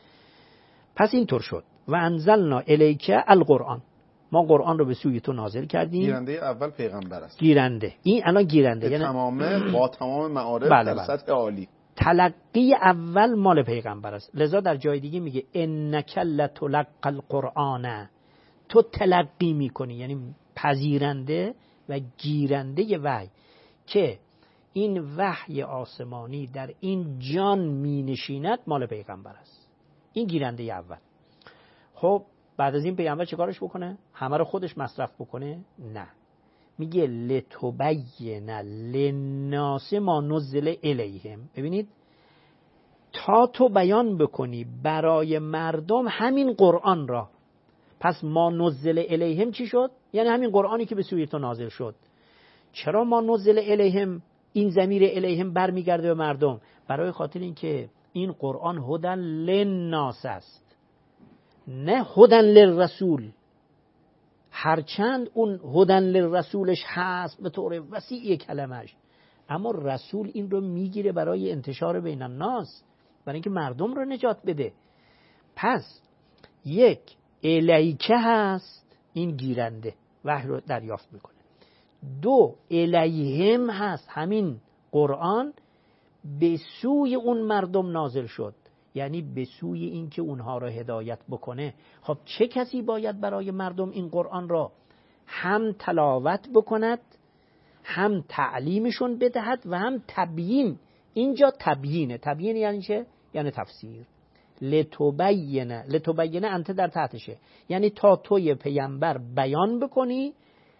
پس اینطور شد. و انزلنا الیک القرآن، ما قرآن رو به سوی تو نازل کردیم. گیرنده اول پیغمبر است. گیرنده، این الان گیرنده یعنی تمام با تمام معارف بله در بله. سطح عالی. تلقی اول مال پیغمبر است. لذا در جای دیگه میگه انک لتلقی القرآن، تو تلقی میکنی یعنی پذیرنده و گیرنده وحی، که این وحی آسمانی در این جان می نشیند مال پیغمبر است. این گیرنده اول. خب بعد از این پیغمبر چه کارش بکنه؟ همه رو خودش مصرف بکنه؟ نه، میگه لتبین للناس ما نزل الیهم. ببینید، تا تو بیان بکنی برای مردم همین قرآن را. پس ما نزل الیهم چی شد؟ یعنی همین قرآنی که به سوی تو نازل شد. چرا ما نزل الیهم؟ این ضمیر الیهم برمیگرده به مردم، برای خاطر اینکه این قرآن هدن للناس است، نه هدن للرسول. هرچند اون هدن للرسولش هست به طور وسیع کلمش، اما رسول این رو میگیره برای انتشار بین الناس، برای اینکه مردم رو نجات بده. پس یک الیکه هست، این گیرنده وحی رو دریافت میکنه. دو الیهم هست، همین قرآن به سوی اون مردم نازل شد، یعنی به سوی این که اونها را هدایت بکنه. خب چه کسی باید برای مردم این قرآن را هم تلاوت بکند، هم تعلیمشون بدهد و هم تبیین؟ اینجا تبیینه. تبیین یعنی چه؟ یعنی تفسیر. لتبینه، لتبینه انت در تحتشه، یعنی تا توی پیامبر بیان بکنی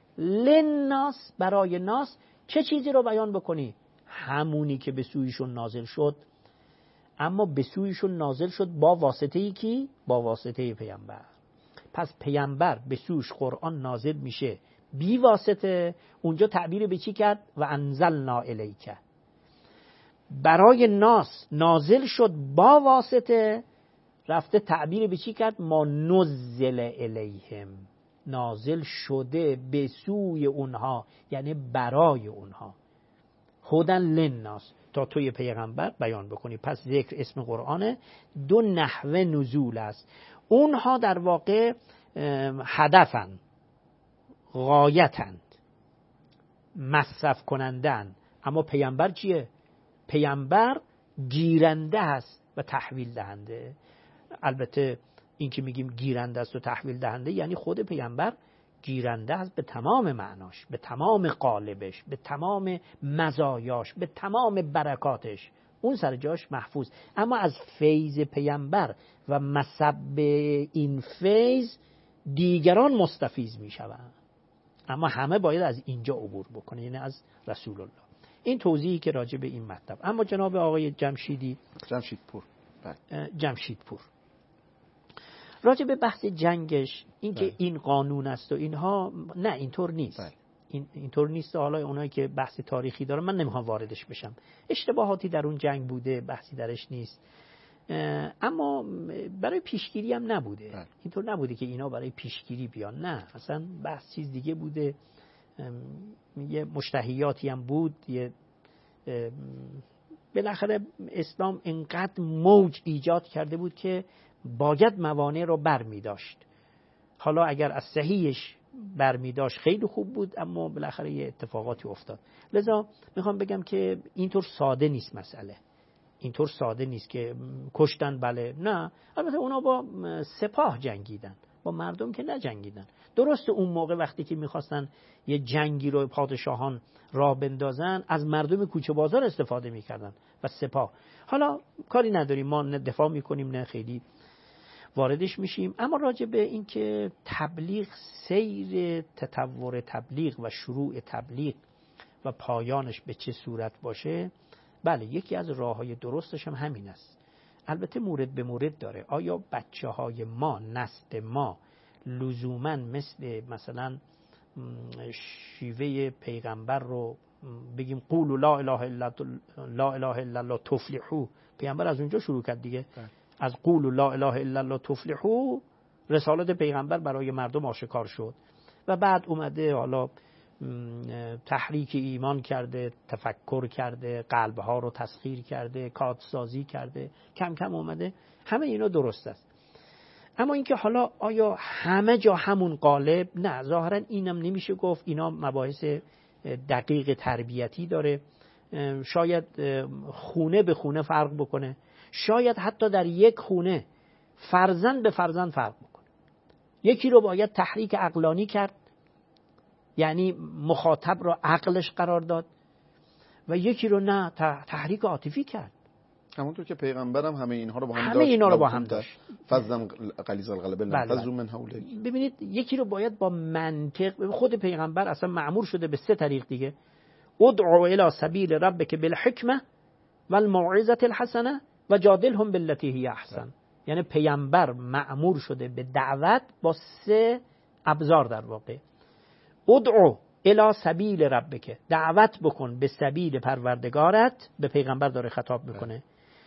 للناس، برای ناس. چه چیزی رو بیان بکنی؟ همونی که به سویشون نازل شد، اما به سویشون نازل شد با واسطه ای کی؟ با واسطه پیامبر. پس پیامبر به سویش قرآن نازل میشه بی واسطه. اونجا تعبیر به چی کرد؟ و انزلنا الیک، برای ناس نازل شد با واسطه. رفته تعبیر به چی کرد؟ ما نزل الیهم، نازل شده به سوی اونها، یعنی برای اونها. هدن للناس، تا توی پیغمبر بیان بکنی. پس ذکر اسم قرآنه. دو نحوه نزول است. اونها در واقع هدفن، غایتند، مصرف کنندن. اما پیامبر چیه؟ پیامبر گیرنده است و تحویل دهنده. البته این که میگیم گیرنده است و تحویل دهنده، یعنی خود پیامبر گیرنده است به تمام معناش، به تمام قالبش، به تمام مزایاش، به تمام برکاتش. اون سر جاش محفوظ. اما از فیض پیامبر و مصب این فیض دیگران مستفیض میشوند، اما همه باید از اینجا عبور بکنه، یعنی از رسول الله. این توضیحی که راجع به این مطلب. اما جناب آقای جمشیدی جمشیدپور جمشیدپور راجع به بحث جنگش، این که این قانون است و اینها، نه اینطور نیست. بله. این اینطور نیست. حالا اونایی که بحث تاریخی دارن من نمیخوام واردش بشم، اشتباهاتی در اون جنگ بوده، بحثی درش نیست. اما برای پیشگیری هم نبوده. بله. اینطور نبوده که اینا برای پیشگیری بیان، نه، اصلا بحث چیز دیگه بوده. یه مشتهیاتی هم بود. یه بالاخره اسلام انقدر موج ایجاد کرده بود که باید موانع رو برمی داشت. حالا اگر از صحیحش برمی داشت خیلی خوب بود، اما بالاخره یه اتفاقاتی افتاد. لذا میخوام بگم که اینطور ساده نیست مسئله. اینطور ساده نیست که کشتن، بله، نه. البته اونا با سپاه جنگیدن، با مردم که نجنگیدن. درست اون موقع وقتی که میخواستن یه جنگی رو پادشاهان راه بندازن، از مردم کوچه بازار استفاده میکردن و سپاه. حالا کاری نداریم، ما نه دفاع میکنیم نه خیلی واردش میشیم. اما راجع به این که تبلیغ، سیر تطور تبلیغ و شروع تبلیغ و پایانش به چه صورت باشه، بله، یکی از راههای درستش هم همین است. البته مورد به مورد داره. آیا بچه های ما، نسل ما لزوماً مثل مثلا شیوه پیغمبر رو بگیم قولوا لا اله الا لا اله الا الله تفلحوا؟ پیغمبر از اونجا شروع کرد دیگه. از قولوا لا اله الا الله تفلحوا رسالت پیغمبر برای مردم آشکار شد و بعد اومده حالا تحریک ایمان کرده، تفکر کرده، قلبها رو تسخیر کرده، کادسازی کرده، کم کم اومده. همه اینا درست است. اما اینکه حالا آیا همه جا همون قالب؟ نه، ظاهرا اینم نمیشه گفت. اینا مباحث دقیق تربیتی داره. شاید خونه به خونه فرق بکنه، شاید حتی در یک خونه فرزند به فرزند فرق بکنه. یکی رو باید تحریک عقلانی کرد، یعنی مخاطب رو عقلش قرار داد، و یکی رو نه، تحریک عاطفی کرد. همونطور که پیغمبرم همه اینها رو با هم همه داشت. اینا رو با هم داشت. فضل غلیظ القلب لنفضوا من حولک. ببینید یکی رو باید با منطق، خود پیغمبر اصلا مأمور شده به سه طریق دیگه: ادعو الی سبیل ربک بالحکمه والموعظه الحسنه و جادلهم بالتی هی احسن. یعنی پیغمبر مأمور شده به دعوت با سه ابزار. در واقع ادعو الی سبیل ربک، دعوت بکن به سبیل پروردگارت، به پیغمبر داره خطاب میکنه.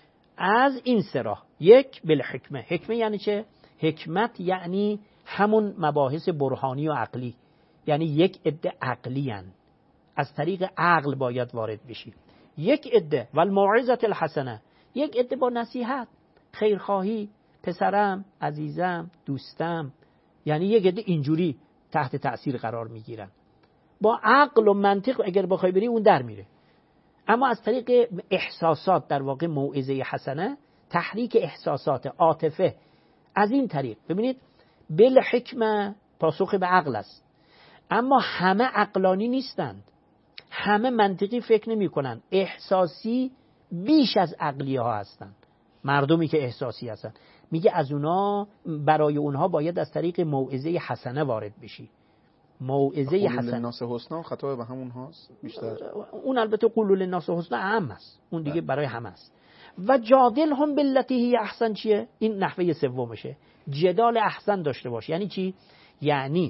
از این سه راه: یک بالحکمه. حکمه یعنی چه؟ حکمت یعنی همون مباحث برهانی و عقلی، یعنی یک عده عقلی هن. از طریق عقل باید وارد بشی. یک عده والموعظه الحسنه، یک عده با نصیحت، خیرخواهی، پسرم، عزیزم، دوستم، یعنی یک عده اینجوری تحت تأثیر قرار میگیرن. با عقل و منطق اگر بخوای بری اون در میره. اما از طریق احساسات، در واقع موعظه حسنه، تحریک احساسات، عاطفه، از این طریق. ببینید بالحکمه پاسخ به عقل است، اما همه عقلانی نیستند، همه منطقی فکر نمی کنند، احساسی بیش از عقلی ها هستند. مردمی که احساسی هستند، میگه از اونا، برای اونها باید از طریق موعظه حسنه وارد بشی. موعظه حسنه للناس حسنا خطاب به همون هاست بیشتر. اون البته قولوا للناس حسنا اهم است، اون دیگه برای همه است. و جادلهم بالتی هی احسن چیه؟ این نحوه سومشه. جدال احسن داشته باش. یعنی چی؟ یعنی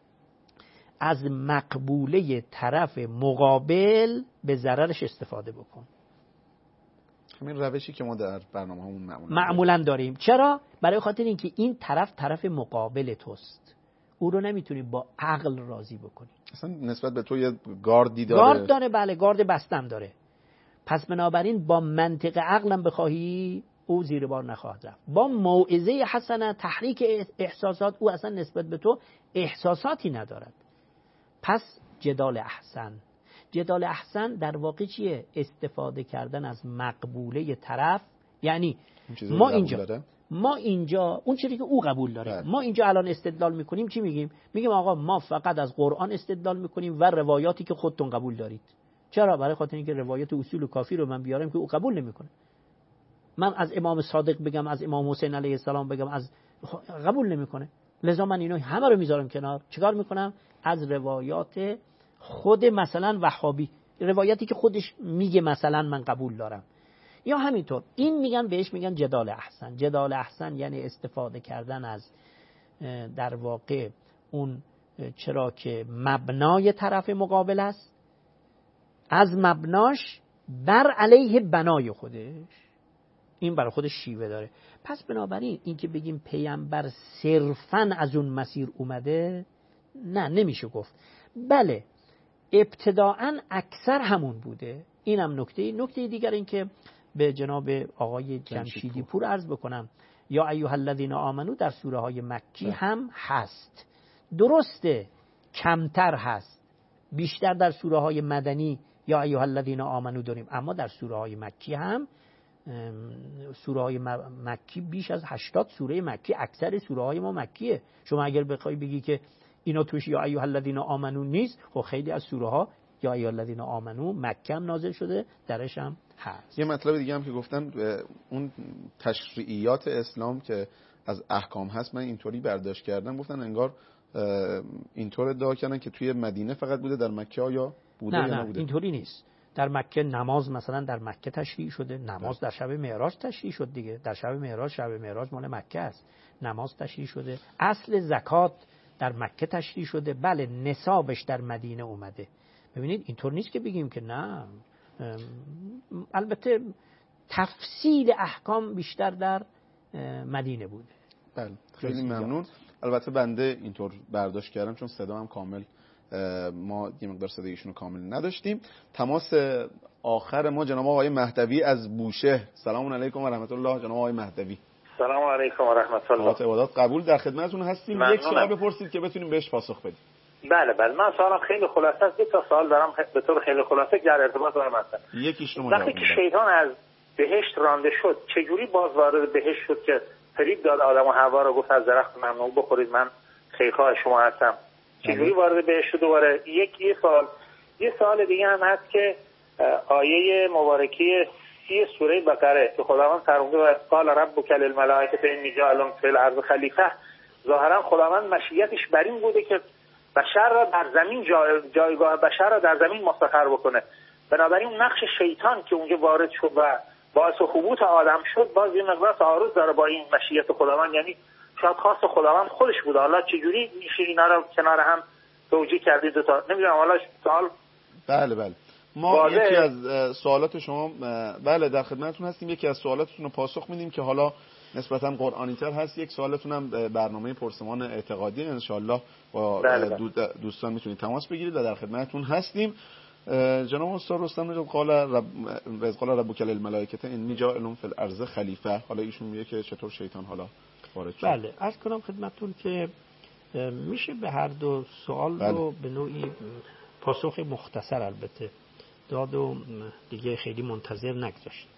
از مقبوله طرف مقابل به ضررش استفاده بکن. همین روشی که ما در برنامه‌مون معمولا معمولا داریم. چرا؟ برای خاطر اینکه این طرف طرف مقابل توست، او رو نمیتونی با عقل راضی بکنی. اصلا نسبت به تو یه گاردی داره. گارد داره، بله، گارد بستم داره. پس بنابراین با منطق عقلم بخواهی او زیر بار نخواهد رفت. با موعظه حسنه، تحریک احساسات، او اصلا نسبت به تو احساساتی ندارد. پس جدال احسن. جدال احسن در واقع چیه؟ استفاده کردن از مقبوله طرف. یعنی ما اینجا ما اینجا اون چیزی که او قبول داره بله. ما اینجا الان استدلال میکنیم، چی میگیم؟ میگیم آقا ما فقط از قرآن استدلال میکنیم و روایاتی که خودتون قبول دارید. چرا؟ برای خاطر اینکه روایت اصول و کافی رو من بیارم که او قبول نمیکنه. من از امام صادق بگم، از امام حسین علیه السلام بگم، از قبول نمیکنه. لذا من اینو همه رو میذارم کنار. چیکار میکنم؟ از روایات خود مثلا وهابی، روایتی که خودش میگه مثلا من قبول دارم. یا همینطور این میگن، بهش میگن جدال احسن. جدال احسن یعنی استفاده کردن از در واقع اون چرا که مبنای طرف مقابل است، از مبناش بر علیه بنای خودش. این برای خودش شیوه داره. پس بنابراین این که بگیم پیامبر صرفاً از اون مسیر اومده، نه، نمیشه گفت. بله ابتداعاً اکثر همون بوده. اینم نکته. نکته دیگر این که به جناب آقای جمشیدی پور عرض بکنم، یا ایها الذین آمنو در سوره های مکی هم هست. درسته کمتر هست، بیشتر در سوره های مدنی یا ایها الذین آمنو داریم، اما در سوره های مکی هم، سوره های مکی بیش از هشتاد سوره مکی، اکثر سوره های ما مکیه. شما اگر بخوای بگی که اینا توش یا ایها الذین آمنو نیست، خب خیلی از سوره ها یا ایها الذین آمنو مکی هم نازل شده، درش هم هست. یه مطلب دیگه هم که گفتن، اون تشریعیات اسلام که از احکام هست، من اینطوری برداشت کردم، گفتن انگار اینطور ادعا کردن که توی مدینه فقط بوده، در مکه آیا بوده نه یا نه نبوده؟ اینطوری نیست. در مکه نماز مثلا در مکه تشریع شده، نماز در شب معراج تشریع شد دیگه. در شب معراج، شب معراج مال مکه است، نماز تشریع شده. اصل زکات در مکه تشریع شده، بله نصابش در مدینه اومده. ببینید اینطور نیست که بگیم که نه. البته تفصیل احکام بیشتر در مدینه بوده. بله خیلی ممنون. البته بنده اینطور برداشت کردم چون صدا هم کامل، ما یه مقدار صدای ایشونو کامل نداشتیم. تماس آخر ما جناب آقای مهدوی از بوشهر. سلام علیکم و رحمت الله جناب آقای مهدوی. سلام علیکم و رحمت الله. عبادات قبول، در خدمتتون هستیم. یک سوال بپرسید که بتونیم بهش پاسخ بدیم. بله بله من سوالم خیلی خلاصه است. دو تا سوال دارم به طور خیلی خلاصه در ارتباط با مثلا یکیش رو وقتی که شیطان از بهشت رانده شد چجوری باز وارد بهشت شد که فریب داد آدم و حوا رو گفت از درخت ممنوع بخورید من خیرخواه شما هستم؟ چجوری وارد بهشت شد؟ دوباره یک یه سوال یه سوال دیگه هم هست که آیه مبارکه سی سوره بقره که خداوند فرموده و قال ربک للملائکه انی جاعل فی الارض خلیفه، ظاهرا خداوند مشیتش بر این بوده که بشر را در زمین جای... جایگاه بشر را در زمین مستقر بکنه. بنابراین نقش شیطان که اونجا وارد شد و باعث خبوط آدم شد باز یه مقدار تعارض داره با این مشیت خداوند، یعنی شاید خاص خداوند خودش بوده. حالا چجوری میشه اینا رو کنار هم توجیه کردید دو تا؟ نمیدونم حالا سوال. بله بله ما یکی از سوالات شما بله در خدمتتون هستیم، یکی از سوالاتتون رو پاسخ میدیم که حالا نسبتاً قرآنی تر هست. یک سوالتون هم برنامه پرسمان اعتقادی ان شاء الله با بله دوستان میتونید تماس بگیرید و در خدمتتون هستیم. جناب استاد رستم نژاد قال رب از قال ربک للملائکه انی جاعل فی الارض خلیفه، حالا ایشون میگه که چطور شیطان حالا وارد شد. بله عرض کنم خدمتتون که میشه به هر دو سوال بله. رو به نوعی پاسخ مختصر البته داد و دیگه خیلی منتظر نگذاشت.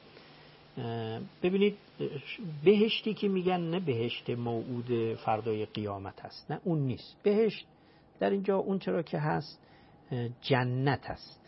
ببینید بهشتی که میگن نه بهشت موعود فردای قیامت هست، نه اون نیست. بهشت در اینجا اون چرا که هست جنت هست.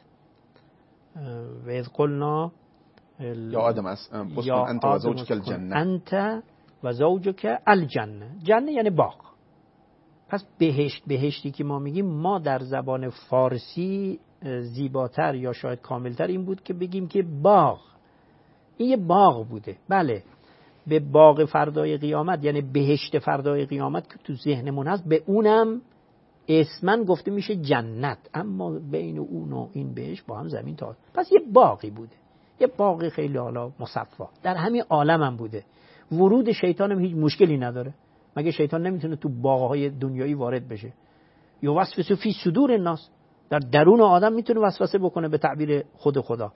و اذ قلنا یا آدم است بسکن انت و زوجک الجنه، انت و زوجک الجنه. جنه یعنی باغ. پس بهشت بهشتی که ما میگیم ما در زبان فارسی زیباتر یا شاید کاملتر این بود که بگیم که باغ، این یه باغ بوده. بله به باغ فردای قیامت یعنی بهشت فردای قیامت که تو ذهنمون هست به اونم اسمن گفته میشه جنت، اما بین اون و این بهشت با هم زمین تا. پس یه باغی بوده، یه باغ خیلی حالا مصفا در همین عالم هم بوده. ورود شیطان هم هیچ مشکلی نداره. مگه شیطان نمیتونه تو باغهای دنیایی وارد بشه؟ یا وسوسه فی صدور الناس، در درون آدم میتونه وسوسه بکنه به تعبیر خود خدا.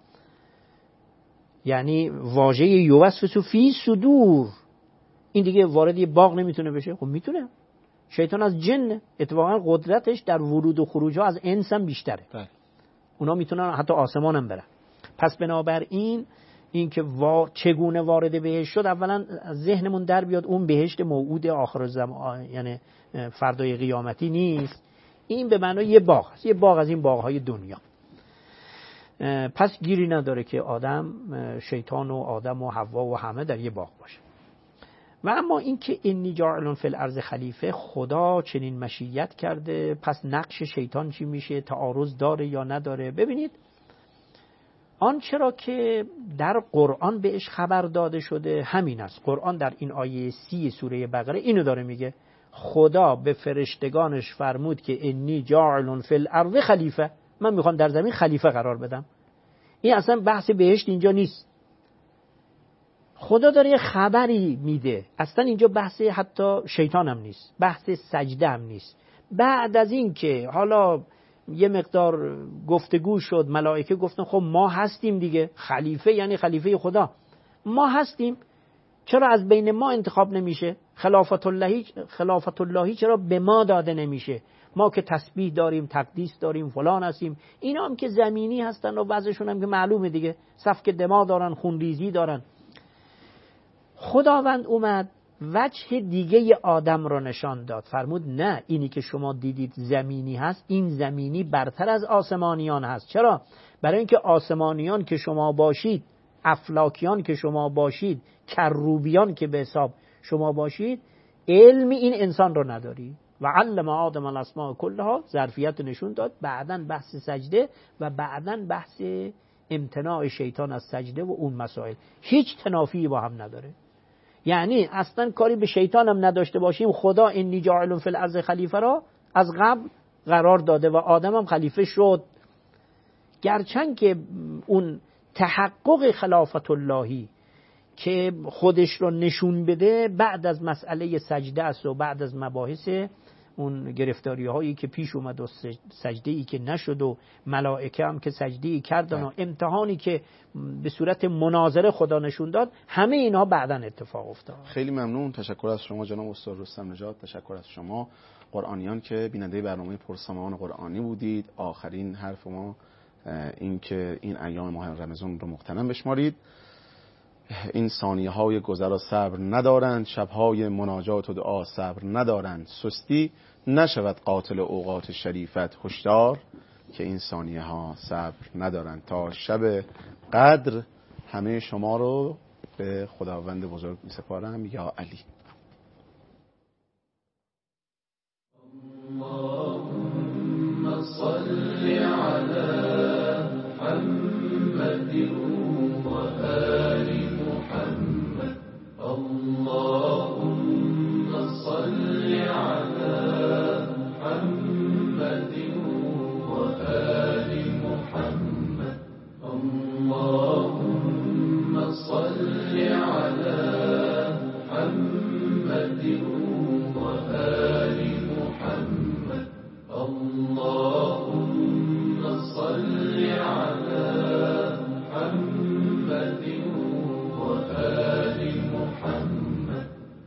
یعنی واژه یوسوس فی صدور این دیگه وارد یه باغ نمیتونه بشه؟ خب میتونه. شیطان از جن اتفاقا قدرتش در ورود و خروج ها از انس هم بیشتره. ده. اونا میتونن حتی آسمان هم برن. پس بنابراین این که وا... چگونه وارد بهشت شد اولا ذهنمون در بیاد اون بهشت موعود آخر زمان یعنی فردای قیامتی نیست. این به معنای یه باغ است، یه باغ از این باغهای دنیا. پس گیری نداره که آدم شیطان و آدم و حوا و همه در یه باغ باشه. و اما این که انی جاعل فی الارض خلیفه، خدا چنین مشیت کرده، پس نقش شیطان چی میشه؟ تعارض داره یا نداره؟ ببینید آن چرا که در قرآن بهش خبر داده شده همین است. قرآن در این آیه سی سوره بقره اینو داره میگه، خدا به فرشتگانش فرمود که انی جاعل فی الارض خلیفه، من میخوام در زمین خلیفه قرار بدم. این اصلا بحث بهشت اینجا نیست. خدا داره یه خبری میده. اصلا اینجا بحث حتی شیطان هم نیست، بحث سجده هم نیست. بعد از این که حالا یه مقدار گفتگو شد، ملائکه گفتن خب ما هستیم دیگه، خلیفه یعنی خلیفه خدا، ما هستیم، چرا از بین ما انتخاب نمیشه؟ خلافت اللهی خلافت اللهی چرا به ما داده نمیشه؟ ما که تسبیح داریم، تقدیس داریم، فلان هستیم. اینا هم که زمینی هستن و بعضشون هم که معلومه دیگه، سفک دماء دارن، خونریزی دارن. خداوند اومد وجه دیگه آدم رو نشان داد، فرمود نه اینی که شما دیدید زمینی هست، این زمینی برتر از آسمانیان هست. چرا؟ برای اینکه آسمانیان که شما باشید، افلاکیان که شما باشید، کروبیان که به حساب شما باشید، علم این انسان رو نداری. و علم آدم الاسماء کلها، ظرفیت نشون داد. بعدن بحث سجده و بعدن بحث امتناع شیطان از سجده و اون مسائل هیچ تنافی با هم نداره. یعنی اصلا کاری به شیطان هم نداشته باشیم، خدا انی جاعل فی الارض خلیفه را از قبل قرار داده و آدم هم خلیفه شد. گرچند که اون تحقق خلافت اللهی که خودش رو نشون بده بعد از مسئله سجده است و بعد از مباحث اون گرفتاری هایی که پیش اومد و سجده ای که نشد و ملائکه هم که سجده ای کردن و امتحانی که به صورت مناظره خدا نشون داد، همه اینا بعداً اتفاق افتاد. خیلی ممنون، تشکر از شما جناب استاد رستم نژاد، تشکر از شما قرآنیان که بیننده برنامه پرسامان قرآنی بودید. آخرین حرف ما این که این ایام ماه رمضان رو مغتنم بشمارید. این ثانیه های گذر و صبر ندارند، شبهای مناجات و دعا صبر ندارند، سستی نشود قاتل اوقات شریفت، هشدار که این ثانیه ها صبر ندارند. تا شب قدر همه شما رو به خداوند بزرگ می سپارم. یا علی. اللهم صل علی محمد و